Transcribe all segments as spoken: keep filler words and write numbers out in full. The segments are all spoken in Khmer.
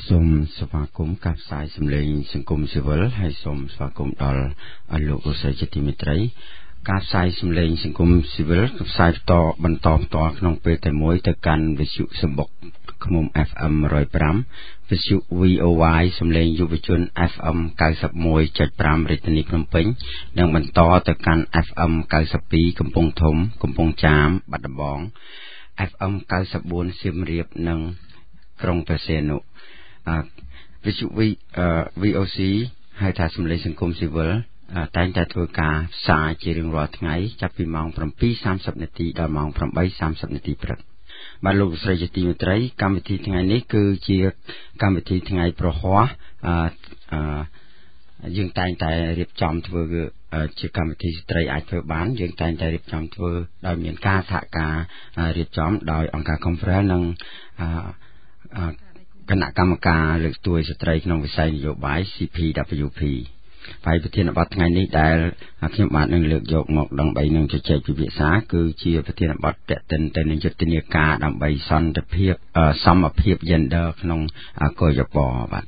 សូមស្វាគមន៍ការផ្សាយសម្លេងសង្គមស៊ីវិលហើយសូមស្វាគមន៍ដល់លោកលោកស្រីជាទីមេត្រីការផ្សាយសម្លេងសង្គមស៊ីវិលផ្សាយបន្តបន្តបន្តក្នុងពេលតែមួយទៅកាន់វិទ្យុសម្បុកឃុំ เอฟ เอ็ม หนึ่งศูนย์ห้า វិទ្យុ วี โอ วาย សម្លេងយុវជន เอฟ เอ็ม เก้าสิบเอ็ดจุดห้า រាជធានីភ្នំពេញនិងបន្តទៅកាន់ เอฟ เอ็ม เก้าสิบสองកំពង់ធំកំពង់ចាមបាត់ដំបង เอฟ เอ็ม เก้าสิบสี่សៀមរាបនិងក្រុងព្រះសីហនុវិទ្យុ วี โอ ซี ហើយថាសម្លេងសង្គមស៊ីវិលតែងតែធ្វើការផ្សាយជារៀងរាល់ថ្ងៃចាប់ពីម៉ោង เจ็ดนาฬิกาสามสิบ នាទីដល់ម៉ោង แปดนาฬิกาสามสิบ នាទីព្រឹកបាទលោកស្រីជាទីមេត្រីកម្មវិធីថ្ងៃនេះគឺជាកម្មវិធីថ្ងៃប្រហ័សអឺយើងតែងតែរៀបចំធ្វើជាកម្មវិធីស្ត្រីអាចធ្វើបានយើងតែងតែរៀបចំធ្វើដោយមានការសហការរៀបចំដោយអង្គការ Conference និងគណៈកម្មការលើកស្ទួយស្ត្រីក្នុងវិស័យនយោបាយ ซี พี ดับเบิลยู พี ហើយប្រធានបទថ្ងៃនេះដែលខ្ញុំបាទនឹងលើកយកមកដើម្បីនឹងជជែកពិភាក្សាគឺជាប្រធានបទតេតិនទៅនឹងយុទ្ធនាការដើម្បីសន្តិភាពសមភាព gender ក្នុងកយបបាទ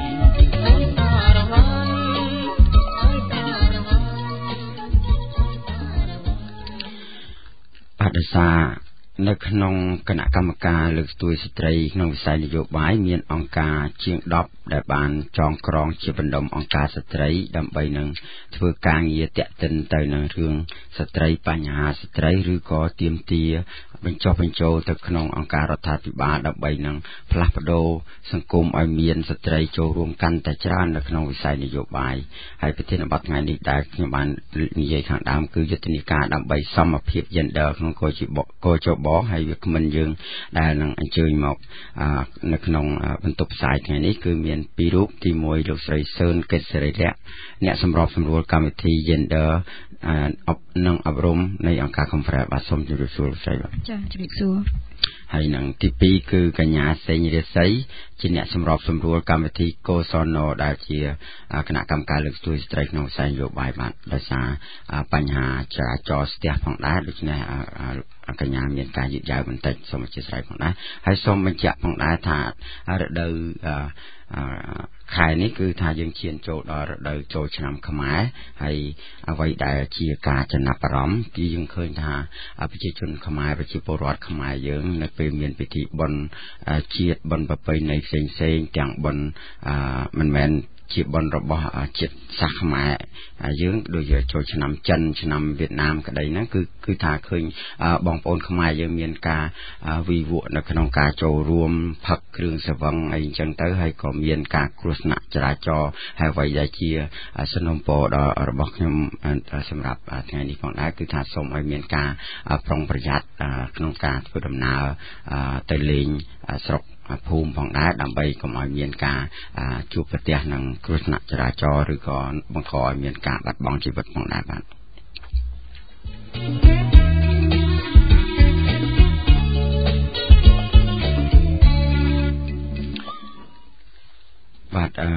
បដិសានៅក្នុងគណៈកម្មការលើកស្ទួយស្ត្រីក្នុងវិស័យនយោបាយមានអង្គការជាងដប់ដែលបានចងក្រងជាបណ្ដុំអង្គការស្ត្រីដើម្បីនឹងធ្វើការងារតាក់ទិនទៅនឹងរឿងស្ត្រីបញ្ហាស្ត្រីឬក៏ទាមទារបញ្ចុះបញ្ចូលទៅក្នុងអង្គការរដ្ឋាភិបាលដើម្បីនឹងផ្លាស់ប្ដូរសង្គមឲ្យមានស្ត្រីចូលរួមកាន់តែច្រើននៅក្នុងវិស័យនយោបាយហើយប្រធានបទថ្ងៃនេះដែលខ្ញុំបាននិយាយខាងដើមគឺយុទ្ធនាការដើម្បីសមភាព gender ក្នុងកោជបកោជបហើយវាគ្មិនយើងដែលនឹងអញ្ជើញមកនៅក្នុងបន្ទប់ផ្សាយថ្ងៃនេះគឺមានពីររូបទីមួយលោកស្រីសឿនកិច្ចសេរីលក្ខណ៍អ្នកសម្របសម្រួលកម្មវិធី Gender អប់និងអប់រំនៃអង្គការ Conference បាទសូមជម្រាបសួរលោកស្រីបាទចា៎ជម្រាបសួរហើយនឹងទីពីរគឺកញ្ញាសេងរាសីជាអ្នកសម្របសម្រួលកម្មវិធីកោសនដែលជាគណៈកម្មការលើកស្ទួយស្ត្រីក្នុងវិស័យនយោបាយបាទដោយសារបញ្ហាចរាចរណ៍ស្ទះផងដែរដូច្នេះកញ្ញាមានការយឺតយ៉ាវបន្តិចសូមអធិស្ឋានផងដែរហើយសូមបញ្ជាក់ផងដែរថារដូវខែនេះគឺថាយើងឈានចូលដល់រដូវចូលឆ្នាំខ្មែរហើយអ្វីដែលជាការចំណាប់អារម្មណ៍គឺយើងឃើញថាប្រជាជនខ្មែរប្រជាពលរដ្ឋខ្មែរយើងនៅពេលមានពិធីបុណ្យជាតិបុណ្យប្រពៃណីផ្សេងៗទាំងបុណ្យមិនមែនជាបុណ្យរបស់ជាតិសាសន៍ខ្មែរយើងដូចចូលឆ្នាំចិនឆ្នាំវៀតណាមក្តីហ្នឹងគឺគឺថាឃើញបងប្អូនខ្មែរយើងមានការវិវត្តនៅក្នុងការចូលរួមផឹកគ្រឿងស្រវឹងអីអញ្ចឹងទៅហើយក៏មានការគ្រោះថ្នាក់ចរាចរណ៍ហើយអ្វីដែលជាសំណូមពរដល់របស់ខ្ញុំសម្រាប់ថ្ងៃនេះផងដែរគឺថាសូមឲ្យមានការប្រុងប្រយ័ត្នក្នុងការធ្វើដំណើរទៅលេងស្រុកភូមិផងដែរដើម្បីកុំឲ្យមានការជួបប្រទះនឹងគ្រោះថ្នាក់ចរាចរណ៍ឬក៏បង្កឲ្យមានការបាត់បង់ជីវិតផងដែរបាទបាទអឺ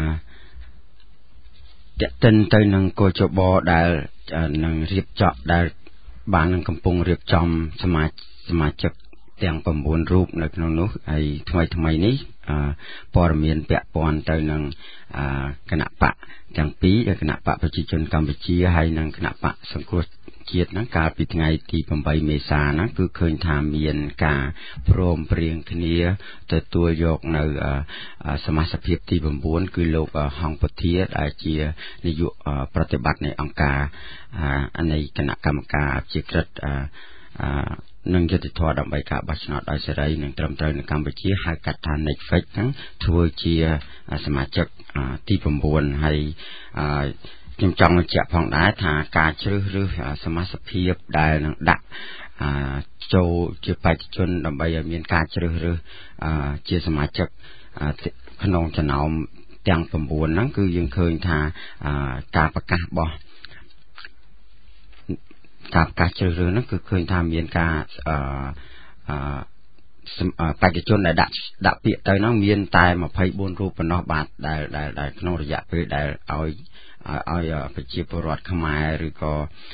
តេតិនទៅនឹងកោជបដែលនឹងរៀបចំដែលបាននឹងកំពុងរៀបចំសមាជសមាជិកទាំង9រូបនៅក្នុងនោះហើយថ្មីថ្មីនេះព័ត៌មានពាក់ព័ន្ធទៅនឹងគណៈបកទាំងពីរគណៈបកប្រជាជនកម្ពុជាហើយនិងគណៈបកសង្គ្រោះជាតិហ្នឹងកាលពីថ្ងៃទីeightមេសាហ្នឹងគឺឃើញថាមានការព្រមព្រៀងគ្នាទទួលយកនៅសមាជិកភាពទីnineគឺលោកហងពុធាដែលជានាយកប្រតិបត្តិនៃអង្គការនៃគណៈកម្មការជាក្រិតនឹងយុទ្ធធរដើម្បីការបោះឆ្នោតដោយសេរីនិងត្រឹមត្រូវនៅកម្ពុជាហៅកាត់ថា Netflix ហ្នឹងធ្វើជាសមាជិកទីnineហើយខ្ញុំចង់បញ្ជាក់ផងដែរថាការជ្រើសរើសសមាជិកភាពដែលនឹងដាក់ចូលជាបេក្ខជនដើម្បីឲ្យមានការជ្រើសរើសជាសមាជិកក្នុងចំណោមទាំងnineហ្នឹងគឺយើងឃើញថាការប្រកាសរបស់ការប្រកាសជ្រើសរើសហ្នឹងគឺឃើញថាមានការបេក្ខជនដែលដាក់ដាក់ពាក្យទៅហ្នឹងមានតែtwenty-fourរូបប៉ុណ្ណោះបាទដែលដែលក្នុងរយៈពេលដែលឲ្យឲ្យប្រជាពលរដ្ឋខ្មែរឬក៏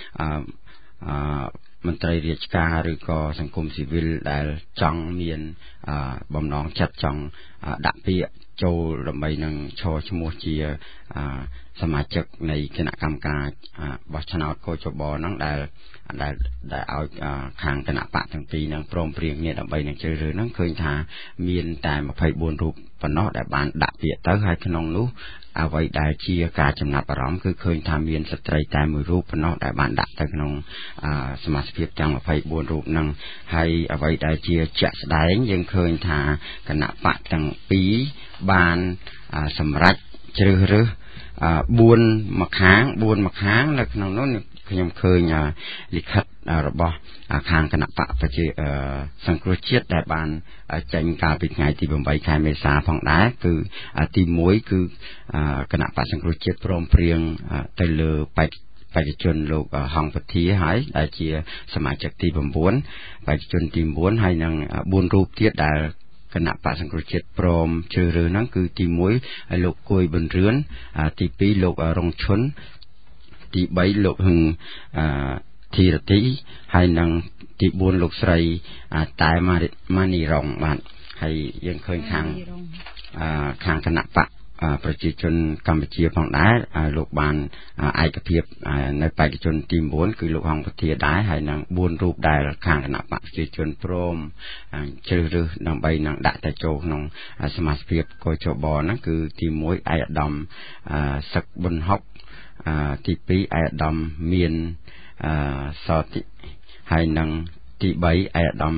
មន្ត្រីរាជការឬក៏សង្គមស៊ីវិលដែលចង់មានបំណងចិត្តចង់ដាក់ពាក្យចូលដើម្បីនឹងឈរឈ្មោះជាសមាជិកនៃគណៈកម្មការបោះឆ្នោតកោចបហ្នឹងដែលដែលដែលឲ្យខាងគណៈបកទាំងពីរនឹងព្រមព្រៀងគ្នាដើម្បីនឹងជ្រើសរើសហ្នឹងឃើញថាមានតែម្ភៃបួនរូបប៉ុណ្ណោះដែលបានដាក់ពាក្យទៅហើយក្នុងនោះអ្វីដែលជាការចំណាប់អារម្មណ៍គឺឃើញថាមានស្ត្រីតែមួយរូបប៉ុណ្ណោះដែលបានដាក់ទៅក្នុងសមាជិកទាំងម្ភៃបួនរូបហ្នឹងហើយអ្វីដែលជាជាក់ស្ដែងយើងឃើញថាគណៈបកទាំងពីរបានសម្រេចជ្រើសរើសបួនម្ខាងបួនម្ខាងនៅក្នុងនោះខ្ញុំឃើញលិខិតរបស់ខាងគណៈបកប្រជាសង្គ្រោះជាតិដែលបានចេញកាលពីថ្ងៃទីeightខែមេសាផងដែរគឺទីoneគឺគណៈបកសង្គ្រោះជាតិព្រមព្រៀងទៅលើបេក្ខបេក្ខជនលោកហងពធាហើយដែលជាសមាជិកទីnineបេក្ខជនទីnineហើយនឹងfourរូបទៀតដែលគណៈបកសង្គ្រោះជាតិព្រមជ្រើសរើសហ្នឹងគឺទីoneលោកគួយប៊ុនរឿនទីtwoលោករងឈុនទីthreeលោកហឹងធីរទីហើយនឹងទីfourលោកស្រីតែម៉ានីរងបាទហើយយើងឃើញខាងខាងគណៈបកប្រជាជនកម្ពុជាផងដែរលោកបានឯកភាពនៅបេក្ខជនទីnineគឺលោកហងពធាដែរហើយនឹងfourរូបដែលខាងគណៈបកប្រជាជនព្រមជ្រើសរើសដើម្បីនឹងដាក់ទៅចូលក្នុងសមាជិកកោចបហ្នឹងគឺទីoneឯកឧត្តមសឹកប៊ុនហុកទីtwoឯកឧត្តមមានសតិហើយនឹងទីthreeឯកឧត្តម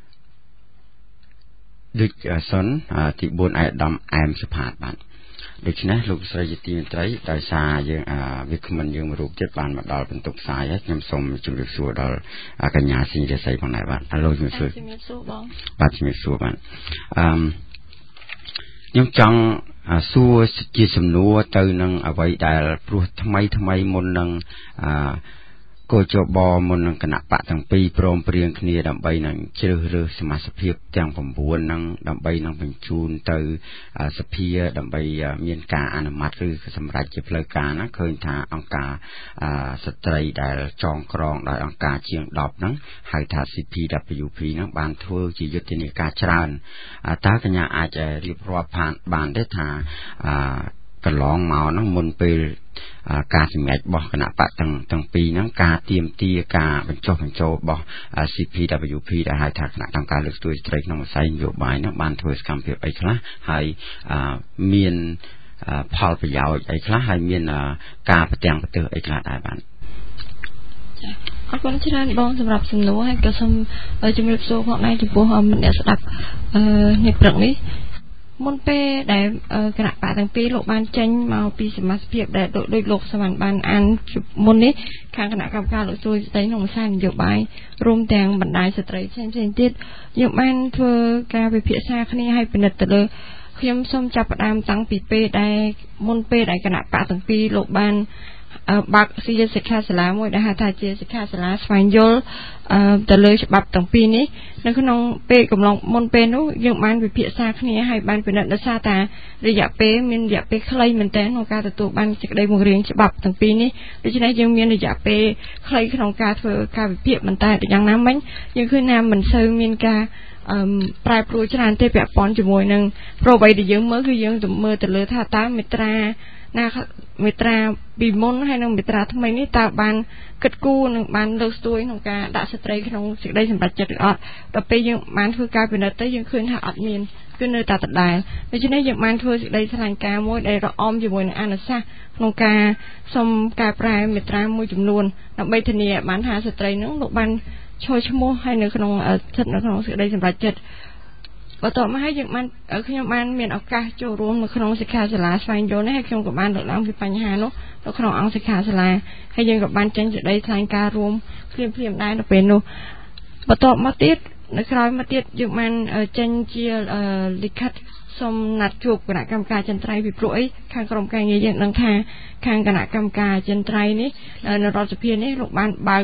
ដូចសុនទីfourឯកឧត្តមអែមសុផាតបាទដូច្នេះលោកស្រីជាទីមេត្រីដោយសារយើងវាគ្មិនយើងមួយរូបទៀតបានមកដល់បន្ទប់ផ្សាយហើយខ្ញុំសូមជម្រាបសួរដល់កញ្ញាស៊ីរាសីផងដែរបាទអរលោកជំរាបសួរជំរាបសួរបងបាទជំរាបសួរបាទអឺខ្ញុំចង់សួរជាសំណួរទៅនឹងអ្វីដែលព្រោះថ្មីថ្មីមុននឹងអឺកោចបមុននឹងគណៈបកទាំងពីរព្រមព្រៀងគ្នាដើម្បីនឹងជ្រើសរើសសមាជិកទាំងnineហ្នឹងដើម្បីនឹងបញ្ជូនទៅសភាដើម្បីមានការអនុម័តឬសម្រេចជាផ្លូវការណាឃើញថាអង្គការស្ត្រីដែលចងក្រងដោយអង្គការជាងtenហ្នឹងហៅថា C P W P ហ្នឹងបានធ្វើជាយុទ្ធនាការច្រើនតើកញ្ញាអាចរៀបរាប់បានទេថាកន្លងមកហ្នឹងមុនពេលការសម្រេចរបស់គណៈបកទាំងទាំងពីរហ្នឹងការទៀមទាការបញ្ចុះបញ្ចូលរបស់ C P W P ដែលហៅថាគណៈកម្មការលើកស្ទួយស្ត្រីក្នុងវិស័យនយោបាយហ្នឹងបានធ្វើសកម្មភាពអីខ្លះហើយមានផលប្រយោជន៍អីខ្លះហើយមានការប្រទាំងប្រទើអីខ្លះដែរបាទអរគុណច្រើនបងសម្រាប់សំណួរហើយក៏សូមជំរាបសួរផងដែរចំពោះអ្នកស្ដាប់នេះព្រឹកនេះមុនពេលដែលគណៈបកទាំងពីរលោកបានចេញមកពីសមាជិកដែលដោយលោកសវណ្ណបានអានមុននេះខាងគណៈកម្មការលោកស្ទួយស្ដីក្នុងវិស័យនយោបាយរួមទាំងបណ្ដាញស្ត្រីផ្សេងៗទៀតយើងបានធ្វើការវិភាសាគ្នាឲ្យពិនិត្យទៅលើខ្ញុំសូមចាប់ផ្ដើមតាំងពីពេលដែលមុនពេលដែលគណៈបកទាំងពីរលោកបានបាក់ជាសិក្ខាសាលាមួយដែលហៅថាជាសិក្ខាសាលាស្វែងយល់ទៅលើច្បាប់ទាំងពីរនេះនៅក្នុងពេលកំឡុងមុនពេលនោះយើងបានវិភាសាគ្នាហើយបានពិនិត្យដោយសារតែរយៈពេលមានរយៈពេលខ្លីមែនទែនក្នុងការទទួលបានសេចក្តីបង្រៀនច្បាប់ទាំងពីរនេះដូច្នេះយើងមានរយៈពេលខ្លីក្នុងការធ្វើការវិភាគប៉ុន្តែយ៉ាងណាមិញយើងឃើញថាមិនសូវមានការអឺប្រែប្រួលច្រើនទេពាក់ព័ន្ធជាមួយនឹងប្រវត្តិដែលយើងមើលគឺយើងទៅមើលទៅលើថាតើមេត្រាណាមេត្រាពីមុនហើយនិងមេត្រាថ្មីនេះតើបានគិតគូរនិងបានលើកស្ទួយក្នុងការដាក់ស្ត្រីក្នុងសេចក្តីសម្រេចចិត្តឬអត់ដល់ពេលយើងបានធ្វើការពិនិត្យទៅយើងឃើញថាអត់មានគឺនៅតែដដែលដូច្នេះយើងបានធ្វើសេចក្តីថ្លែងការណ៍មួយដែលរអមជាមួយនឹងអនុសាសន៍ក្នុងការសុំកែប្រែមេត្រាមួយចំនួនដើម្បីធានាបានថាស្ត្រីនឹងលោកបានចូលឈ្មោះហើយនៅក្នុងស្ថិតនៅក្នុងសេចក្តីសម្រេចចិត្តបន្ទាប់មកហើយយើងបានខ្ញុំបានមានឱកាសចូលរួមនៅក្នុងសិក្ខាសាលាស្វែងយល់នេះហើយខ្ញុំក៏បានលើកឡើងពីបញ្ហានោះនៅក្នុងអង្គសិក្ខាសាលាហើយយើងក៏បានចេញសេចក្តីថ្លែងការណ៍រួមភ្លាមភ្លាមដែរនៅពេលនោះបន្ទាប់មកទៀតនៅក្រោយមកទៀតយើងបានចេញជាលិខិតសូមណាត់ជួបគណៈកម្មការចិនត្រៃពីព្រោះអីខាងក្រុមការងារយើងដឹងថាខាងគណៈកម្មការចិនត្រៃនេះនៅរដ្ឋសភានេះលោកបានបើក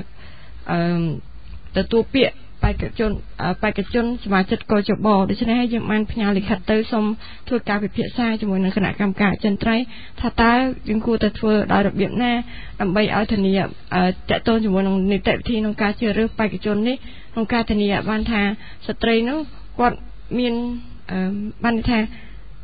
ទទួលពាក្យបេក្ខជនបេក្ខជនសមាជិកកោចបដូច្នេះហើយយើងបានផ្ញើលិខិតទៅសូមធ្វើការពិភាក្សាជាមួយនឹងគណៈកម្មការចិនត្រៃថាតើយើងគួរតែធ្វើដោយរបៀបណាដើម្បីឲ្យធានាតកតងជាមួយនឹងនីតិវិធីក្នុងការជ្រើសរើសបេក្ខជននេះក្នុងការធានាបានថាស្ត្រីនោះគាត់មានបានថា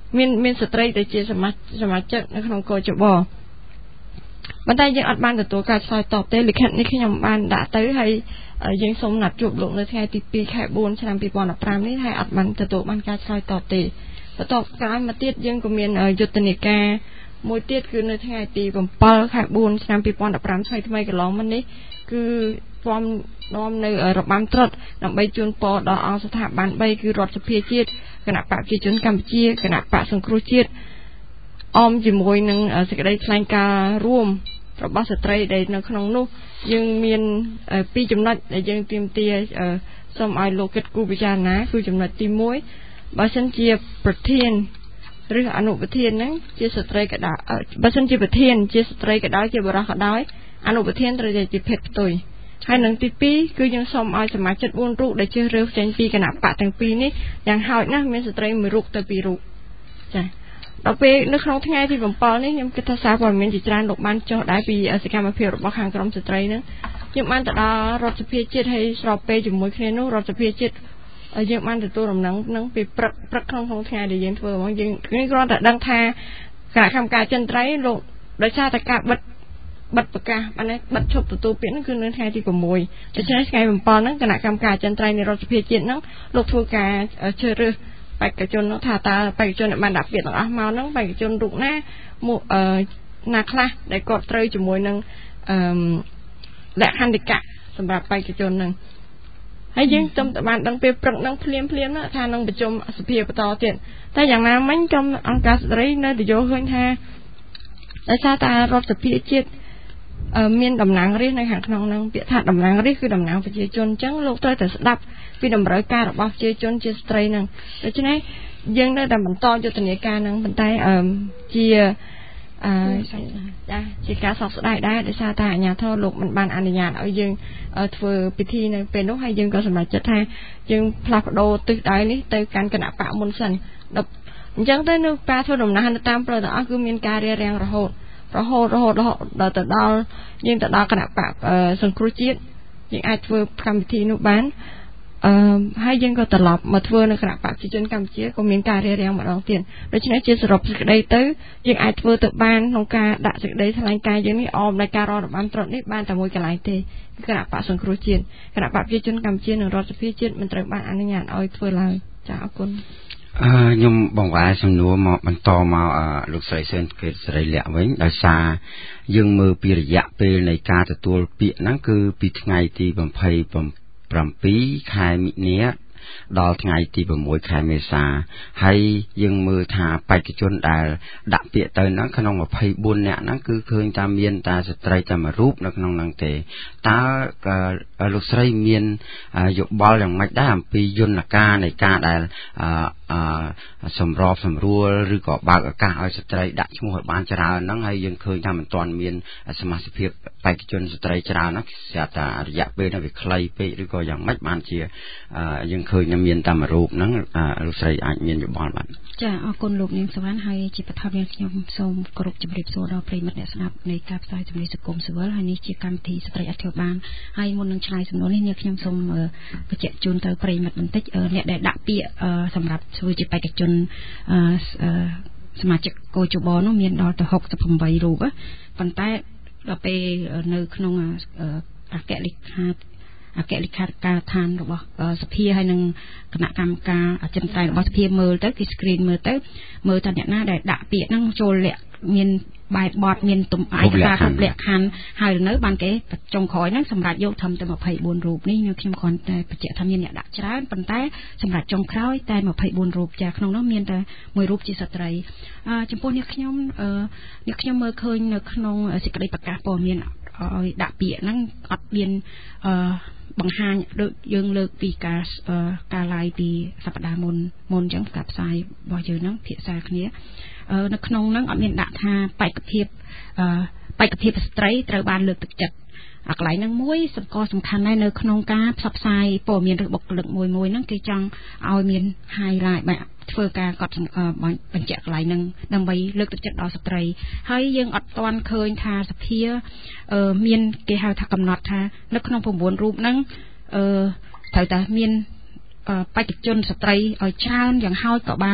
មានមានស្ត្រីដែលជាសមាសមាជិកនៅក្នុងកោជបប៉ុន្តែយើងអត់បានទទួលការឆ្លើយតបទេលិខិតនេះខ្ញុំបានដាក់ទៅហើយយើងសូមណាត់ជួបលោកនៅថ្ងៃទីពីរខែបួនឆ្នាំពីរពាន់ដប់ប្រាំនេះហើយអត់បានទទួលបានការឆ្លើយតបទេបន្ទាប់ក្រោយមកទៀតយើងក៏មានយុទ្ធនាការមួយទៀតគឺនៅថ្ងៃទីbảyខែបួនឆ្នាំពីរពាន់ដប់ប្រាំថ្មីថ្មីកន្លងមកនេះគឺនាំនាំនៅរបាំត្រុដិដើម្បីជូនពរដល់អង្គស្ថាប័នបីគឺរដ្ឋសភាជាតិគណៈបកប្រជាជនកម្ពុជាគណៈបកសង្គ្រោះជាតិអមជាមួយនឹងសេចក្តីថ្លែងការណ៍រួមរបស់ស្ត្រីដែលនៅក្នុងនោះយើងមានពីរចំណុចដែលយើងទាមទារសូមឲ្យលោកគិតគូរពិចារណាគឺចំណុចទីមួយបើសិនជាប្រធានឬអនុប្រធានហ្នឹងជាស្ត្រីក៏ដោយបើសិនជាប្រធានជាស្ត្រីក៏ដោយជាបុរសក៏ដោយអនុប្រធានត្រូវតែជាភេទផ្ទុយហើយនឹងទីពីរគឺយើងសូមឲ្យសមាជិកបួនរូបដែលជ្រើសរើសចេញពីគណៈបកទាំងពីរនេះយ៉ាងហោចណាស់មានស្ត្រីមួយរូបទៅពីររូបចា៎ដល់ពេលនៅក្នុងថ្ងៃទីbảyនេះខ្ញុំគិតថាសារព័ត៌មានជាច្រើនលោកបានចុះដែរពីសកម្មភាពរបស់ខាងក្រមស្ត្រីហ្នឹងខ្ញុំបានទៅដល់រដ្ឋសភាជាតិហើយស្របពេលជាមួយគ្នានោះរដ្ឋសភាជាតិយើងបានទទួលដំណឹងនឹងពីព្រឹកព្រឹកក្នុងក្នុងថ្ងៃដែលយើងធ្វើមកយើងគ្រាន់តែដឹងថាគណៈកម្មការចិនត្រីលោកដោយសារតែការបិទបិទប្រកាសបានបិទឈប់ទទួលពាក្យហ្នឹងគឺនៅថ្ងៃទី6ដូច្នេះថ្ងៃbảyហ្នឹងគណៈកម្មការចិនត្រីនៃរដ្ឋសភាជាតិហ្នឹងលោកធ្វើការជ្រើសរើសបេក្ខជននោះថាតើបេក្ខជនដែលបានដាក់ពាក្យទាំងអស់មកហ្នឹងបេក្ខជនរូបណាមកអឺណាខ្លះដែលគាត់ត្រូវជាមួយនឹងអឺលក្ខន្តិកៈសម្រាប់បេក្ខជនហ្នឹងហើយយើងទំតបានដឹងពេលព្រឹកហ្នឹងភ្លាមភ្លាមថានឹងប្រជុំសភាបន្តទៀតតែយ៉ាងណាមិញក្រុមអង្គការស្ត្រីនៅតែយល់ឃើញថាដោយសារតែរដ្ឋសភាជាតិមានតំណាងរាស្ត្រនៅខាងក្នុងហ្នឹងពាក្យថាតំណាងរាស្ត្រគឺតំណាងប្រជាជនអញ្ចឹងលោកត្រូវតែស្ដាប់ពីតម្រូវការរបស់ប្រជាជនជាស្ត្រីហ្នឹងដូច្នេះយើងនៅតែបន្តយុទ្ធនាការហ្នឹងប៉ុន្តែអឺជាអឺចាជាការសោកស្ដាយដែរដោយសារតែអាជ្ញាធរលោកមិនបានអនុញ្ញាតឲ្យយើងធ្វើពិធីនៅពេលនោះហើយយើងក៏សម្រេចចិត្តថាយើងផ្លាស់ប្ដូរទិសដៅនេះទៅកាន់គណៈបកមុនសិនដល់អញ្ចឹងទៅនៅការធ្វើដំណើរនៅតាមផ្លូវទាំងអស់គឺមានការរារាំងរហូតរហូតរហូតរហូតដល់ទៅដល់យើងទៅដល់គណៈបកសង្គ្រោះជាតិយើងអាចធ្វើកម្មវិធីនោះបានអឺហើយយើងក៏ត្រឡប់មកធ្វើនៅគណៈបកប្រជាជនកម្ពុជាក៏មានការរារាំងម្ដងទៀតដូច្នេះជាសរុបសេចក្តីទៅយើងអាចធ្វើទៅបានក្នុងការដាក់សេចក្តីថ្លែងការណ៍យើងនេះអមដោយការរកដំណត្រុតនេះបានតែមួយកន្លែងទេគណៈបកសង្គ្រោះជាតិគណៈបកប្រជាជនកម្ពុជានិងរដ្ឋសភាជាតិមិនត្រូវបានអនុញ្ញាតឲ្យធ្វើឡើយចាអរគុណអឺខ្ញុំបង្វែរសំណួរមកបន្តមកលោកស្រីសឿនគេស្រីលាក់វិញដោយសារយើងមើលពីរយៈពេលនៃការទទួលពាក្យហ្នឹងគឺពីថ្ងៃទីยี่สิบเจ็ดខែមិនិនាដល់ថ្ងៃទី6ខែមេសាហើយយើងមើលថាបេក្ខជនដែលដាក់ពាក្យទៅហ្នឹងក្នុងยี่สิบสี่នាក់ហ្នឹងគឺឃើញថាមានតែស្ត្រីតែមួយរូបនៅក្នុងហ្នឹងទេតើលោកស្រីមានយោបល់យ៉ាងម៉េចដែរអំពីយន្តការនៃការដែលអឺសម្របសម្រួលឬក៏បើកឱកាសឲ្យស្ត្រីដាក់ឈ្មោះឲ្យបានច្រើនហ្នឹងហើយយើងឃើញថាមិនទាន់មានសមាជិកភាពបេក្ខជនស្ត្រីច្រើនហ្នឹងស្រាប់តែរយៈពេលហ្នឹងវាខ្លីពេកឬក៏យ៉ាងម៉េចបានជាយើងឃើញថាមានតែមួយរូបហ្នឹងលោកស្រីអាចមានយោបល់បានចាអរគុណលោកនាងសវណ្ណហើយជាបឋមនាងខ្ញុំសូមគោរពជម្រាបសួរដល់ប្រិយមិត្តអ្នកស្ដាប់នៃការផ្សាយជំនាញសង្គមស៊ីវិលហើយនេះជាកម្មវិធីស្ត្រីអធិបានហើយមុននឹងឆ្លើយសំណួរនេះនាងខ្ញុំសូមបញ្ជាក់ជូនទៅប្រិយមិត្តបន្តិចអ្នកដែលដាក់ពាក្យសម្រាប់ធ្វើជាបេក្ខជនសមាជិកកោជបនោះមានដល់ទៅหกสิบแปดរូបប៉ុន្តែដល់ពេលនៅក្នុងអគ្គលេខាអគ្គលេខាធិការឋានរបស់សភាហើយនឹងគណៈកម្មការអចិន្ត្រៃយ៍របស់សភាមើលទៅគេ screen មើលទៅមើលថាអ្នកណាដែលដាក់ពាក្យហ្នឹងចូលលក្ខមានបែបបត់មានទំអាយការគ្រប់លក្ខខណ្ឌហើយនៅបានគេចុងក្រោយហ្នឹងសម្រាប់យកធំទៅยี่สิบสี่រូបនេះខ្ញុំគ្រាន់តែបញ្ជាក់ថាមានអ្នកដាក់ច្រើនប៉ុន្តែសម្រាប់ចុងក្រោយតែยี่สิบสี่រូបចាក្នុងនោះមានតែមួយរូបជាស្ត្រីចំពោះអ្នកខ្ញុំអ្នកខ្ញុំមើលឃើញនៅក្នុងសេចក្តីប្រកាសព័ត៌មានឲ្យដាក់ពាក្យហ្នឹងអត់មានអឺបង្ហាញដូចយើងលើកពីការការ live ពីសប្តាហ៍មុនមុនអញ្ចឹងការផ្សាយរបស់យើងហ្នឹងភាសាគ្នានៅក្នុងហ្នឹងអត់មានដាក់ថាបេក្ខភាពបេក្ខភាពស្ត្រីត្រូវបានលើកទឹកចិត្តអាកន្លែងហ្នឹងមួយសម្គាល់សំខាន់ដែរនៅក្នុងការផ្សព្វផ្សាយព័ត៌មានរបស់បុគ្គលិកមួយមួយហ្នឹងគេចង់ឲ្យមាន highlight បែបធ្វើការកត់បញ្ជាក់កន្លែងហ្នឹងដើម្បីលើកទឹកចិត្តដល់ស្ត្រីហើយយើងអត់ទាន់ឃើញថាសភាមានគេហៅថាកំណត់ថានៅក្នុងchínរូបហ្នឹងអឺត្រូវតែមានបេក្ខជនស្ត្រីឲ្យច្រើនយ៉ាងហោចក៏បាន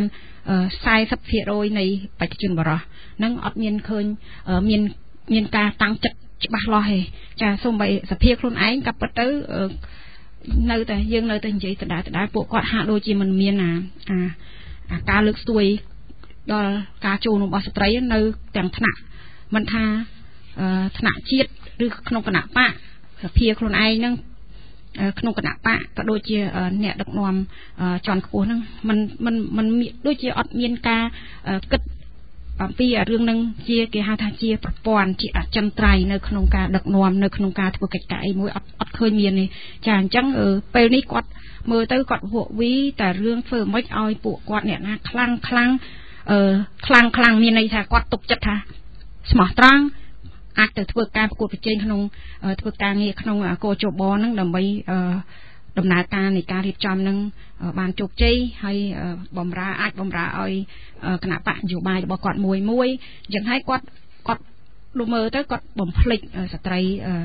forty percent នៃបេក្ខជនបរិសុទ្ធនឹងអត់មានឃើញមានមានការតាំងចិត្តច្បាស់លាស់ទេចាសូម្បីសភាខ្លួនឯងក៏ពិតទៅនៅតែយើងនៅតែនិយាយដដែលដដែលពួកគាត់ហាក់ដូចជាមិនមានអាអាការលើកស្ទួយដល់ការចូលរបស់ស្ត្រីនៅទាំងថ្នាក់មិនថាថ្នាក់ជាតិឬក្នុងគណៈបកសភាខ្លួនឯងហ្នឹងក្នុងគណៈបកក៏ដូចជាអ្នកដឹកនាំជាន់ខ្ពស់ហ្នឹងมันมันมันដូចជាអត់មានការគិតអំពីរឿងហ្នឹងជាគេហៅថាជាប្រព័ន្ធជាអចិន្ត្រៃយ៍នៅក្នុងការដឹកនាំនៅក្នុងការធ្វើកិច្ចការអីមួយអត់អត់ឃើញមានទេចាអញ្ចឹងពេលនេះគាត់មើលទៅគាត់វក់វីតែរឿងធ្វើមិនឲ្យពួកគាត់អ្នកណាខ្លាំងខ្លាំងអឺខ្លាំងខ្លាំងមានន័យថាគាត់ទុកចិត្តថាស្មោះត្រង់អាចទៅធ្វើការប្រកួតប្រជែងក្នុងធ្វើការងារក្នុងកោជបហ្នឹងដើម្បីដំណើរការនៃការរៀបចំហ្នឹងបានជោគជ័យហើយបំរើអាចបំរើឲ្យគណៈបកនយោបាយរបស់គាត់មួយមួយអញ្ចឹងហើយគាត់គាត់លោកមើលទៅគាត់បំភ្លេចស្ត្រី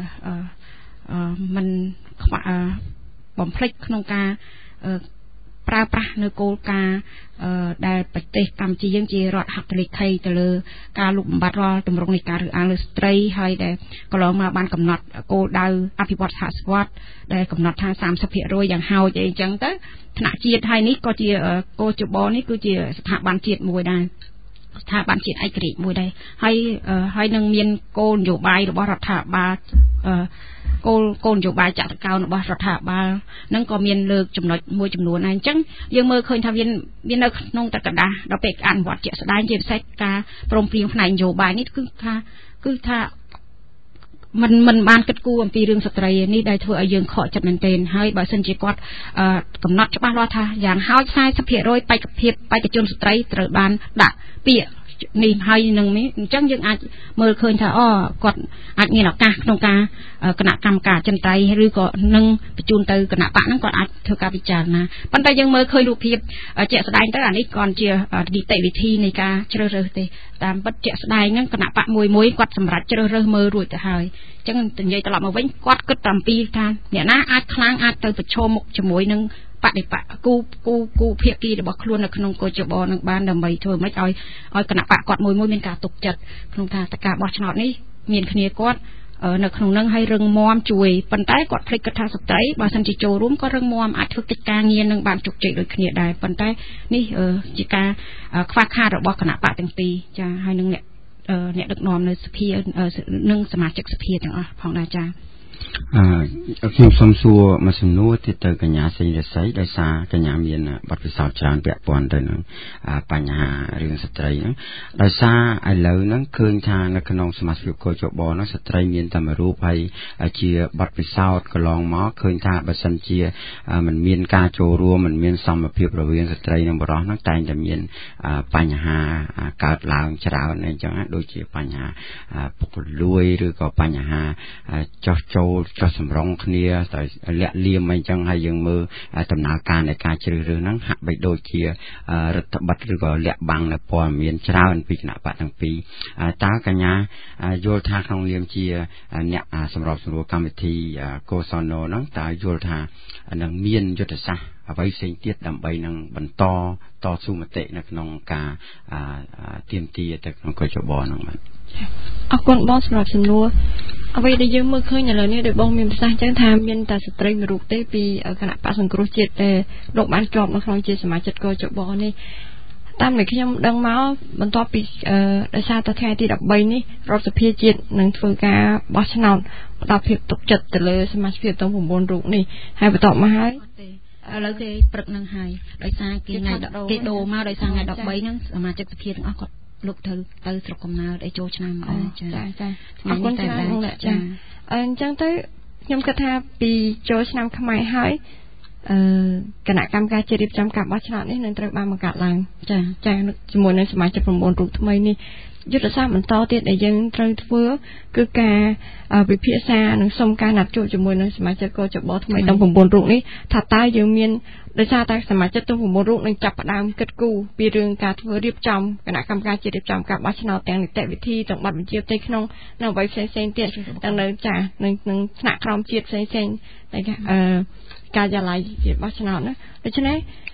មិនបំភ្លេចក្នុងការប្រើប្រាស់នៅគោលការណ៍ដែលប្រទេសកម្ពុជាយើងជារដ្ឋហត្ថលេខីទៅលើការលុបបំបាត់រាល់ទម្រង់នៃការរើសអើងលើស្ត្រីហើយដែលកន្លងមកបានកំណត់គោលដៅអភិវឌ្ឍសហស្វត្តដែលកំណត់ថាthirty percentយ៉ាងហោចអីចឹងទៅថ្នាក់ជាតិហើយនេះក៏ជាកោជបនេះគឺជាស្ថាប័នជាតិមួយដែរស្ថាប័នជាតិឯករាជ្យមួយដែរហើយហើយនឹងមានគោលនយោបាយរបស់រដ្ឋាភិបាលគោលគោលនយោបាយចក្រកោណរបស់រដ្ឋាភិបាលហ្នឹងក៏មានលើកចំណុចមួយចំនួនដែរអញ្ចឹងយើងមើលឃើញថាវាមាននៅក្នុងតកដាដល់ពេលអនុវត្តជាក់ស្ដែងជាពិសេសការព្រមព្រៀងផ្នែកនយោបាយនេះគឺថាគឺថាมันมันបានគិតគូរអំពីរឿងស្ត្រីនេះដែលធ្វើឲ្យយើងខកចិត្តមែនទែនហើយបើសិនជាគាត់កំណត់ច្បាស់លាស់ថាយ៉ាងហោចforty percent បេក្ខភាពបេក្ខជនស្ត្រីត្រូវបានដាក់ពាក្យនេះហើយនឹងនេះអញ្ចឹងយើងអាចមើលឃើញថាអូគាត់អាចមានឱកាសក្នុងការគណៈកម្មការចិនត្រៃឬក៏នឹងបញ្ជូនទៅគណៈបកហ្នឹងគាត់អាចធ្វើការពិចារណាប៉ុន្តែយើងមើលឃើញរូបភាពជាក់ស្ដែងទៅអានេះគាត់ជានីតិវិធីនៃការជ្រើសរើសទេតាមពិតជាក់ស្ដែងហ្នឹងគណៈបកមួយមួយគាត់សម្រាប់ជ្រើសរើសមើលរួចទៅហើយអញ្ចឹងនិយាយត្រឡប់មកវិញគាត់គិតអំពីថាអ្នកណាអាចខ្លាំងអាចទៅប្រឈមមុខជាមួយនឹងបដិបកគូគូគូភាគីរបស់ខ្លួននៅក្នុងកោជបនឹងបានដើម្បីធ្វើម៉េចឲ្យឲ្យគណៈបកគាត់មួយមួយមានការទុកចិត្តក្នុងថាតការបោះឆ្នោតនេះមានគ្នាគាត់នៅក្នុងនឹងឲ្យរឹងមាំជួយប៉ុន្តែគាត់ភ្លេចគិតថាស្ត្រីបើសិនជាចូលរួមក៏រឹងមាំអាចធ្វើកិច្ចការងារនឹងបានជោគជ័យដូចគ្នាដែរប៉ុន្តែនេះជាការខ្វះខាតរបស់គណៈបកទាំងពីរចាហើយនឹងអ្នកអ្នកដឹកនាំនៅសភានិងសមាជិកសភាទាំងអស់ផងដែរចាអឺខ្ញុំសូមសួរមួយសំណួរទៀតទៅកញ្ញាសេងរស្មីដោយសារកញ្ញាមានបទពិសោធន៍ច្រើនពាក់ព័ន្ធទៅនឹងបញ្ហារឿងស្ត្រីហ្នឹងដោយសារឥឡូវហ្នឹងឃើញថានៅក្នុងសមាជិកកោជបហ្នឹងស្ត្រីមានតែមួយរូបហើយជាបទពិសោធន៍កន្លងមកឃើញថាបើសិនជាมันមានការចូលរួមมันមានសមភាពរវាងស្ត្រីនិងបុរសហ្នឹងតែងតែមានបញ្ហាកើតឡើងច្រើនអញ្ចឹងដូចជាបញ្ហាពុករលួយឬក៏បញ្ហាចោះចូលចោះសម្រងគ្នាតែលាក់លៀមអីចឹងហើយយើងមើលដំណើរការនៃការជ្រើសរើសហ្នឹងហាក់បីដូចជារដ្ឋបတ်ឬក៏លាក់បាំងនៅព័ត៌មានច្រើនពីគណៈបកទាំងពីរតើកញ្ញាយល់ថាក្នុងនាមជាអ្នកសម្របសម្រួលកម្មវិធីកោសណូហ្នឹងតើយល់ថានឹងមានយុទ្ធសាស្ត្រអ្វីផ្សេងទៀតដើម្បីនឹងបន្តតស៊ូមតិនៅក្នុងការទាមទារទៅក្នុងកោជបហ្នឹងបាទអរគុណបងសម្រាប់សំណួរអ្វីដែលយើងមើលឃើញឥឡូវនេះដោយបងមានប្រសាសន៍ចឹងថាមានតែស្ត្រីមួយរូបទេពីគណៈបកសង្គ្រោះជាតិដែលលោកបានជាប់នៅក្នុងជាសមាជិកកោជបនេះតាមដែលខ្ញុំដឹងមកបន្ទាប់ពីដោយសារតែថ្ងៃទីthirteenនេះរដ្ឋសភាជាតិនឹងធ្វើការបោះឆ្នោតផ្ដល់ភាពទុកចិត្តទៅលើសមាជិកទាំងnineរូបនេះហើយបន្ទាប់មកហើយឥឡូវគេព្រឹកនឹងហើយដោយសារគេថ្ងៃគេដូរមកដោយសារថ្ងៃthirteenហ្នឹងសមាជិកសភាទាំងអស់គាត់លោកទៅទៅស្រុកកំណើតឲ្យចូលឆ្នាំអស់ចាចាអរគុណច្រើនលោកចាអញ្ចឹងទៅខ្ញុំគិតថាពីចូលឆ្នាំខ្មែរហើយអឺគណៈកម្មការជាតិរៀបចំការបោះឆ្នោតនេះនឹងត្រូវបានបង្កើតឡើងចាចាជាមួយនឹងសមាជិកnineរូបថ្មីនេះយុទ្ធសាស្ត្របន្តទៀតដែលយើងត្រូវធ្វើគឺការវិភាសានិងសុំការណាត់ជួបជាមួយនឹងសមាជិកកោជបថ្មីទាំងnineរូបនេះថាតើយើងមានដោយសារតែសមាជិកទាំងnineរូបនឹងចាប់ផ្ដើមគិតគូរពីរឿងការធ្វើរៀបចំគណៈកម្មការជាតិរៀបចំការបោះឆ្នោតទាំងនីតិវិធីទាំងបទបញ្ជាផ្ទៃក្នុងនិងអ្វីផ្សេងៗទៀតទាំងនៅចានឹងនឹងថ្នាក់ក្រមជាតិផ្សេងៗនៃអឺការិយាល័យជាបោះឆ្នោតណាដូច្នេះ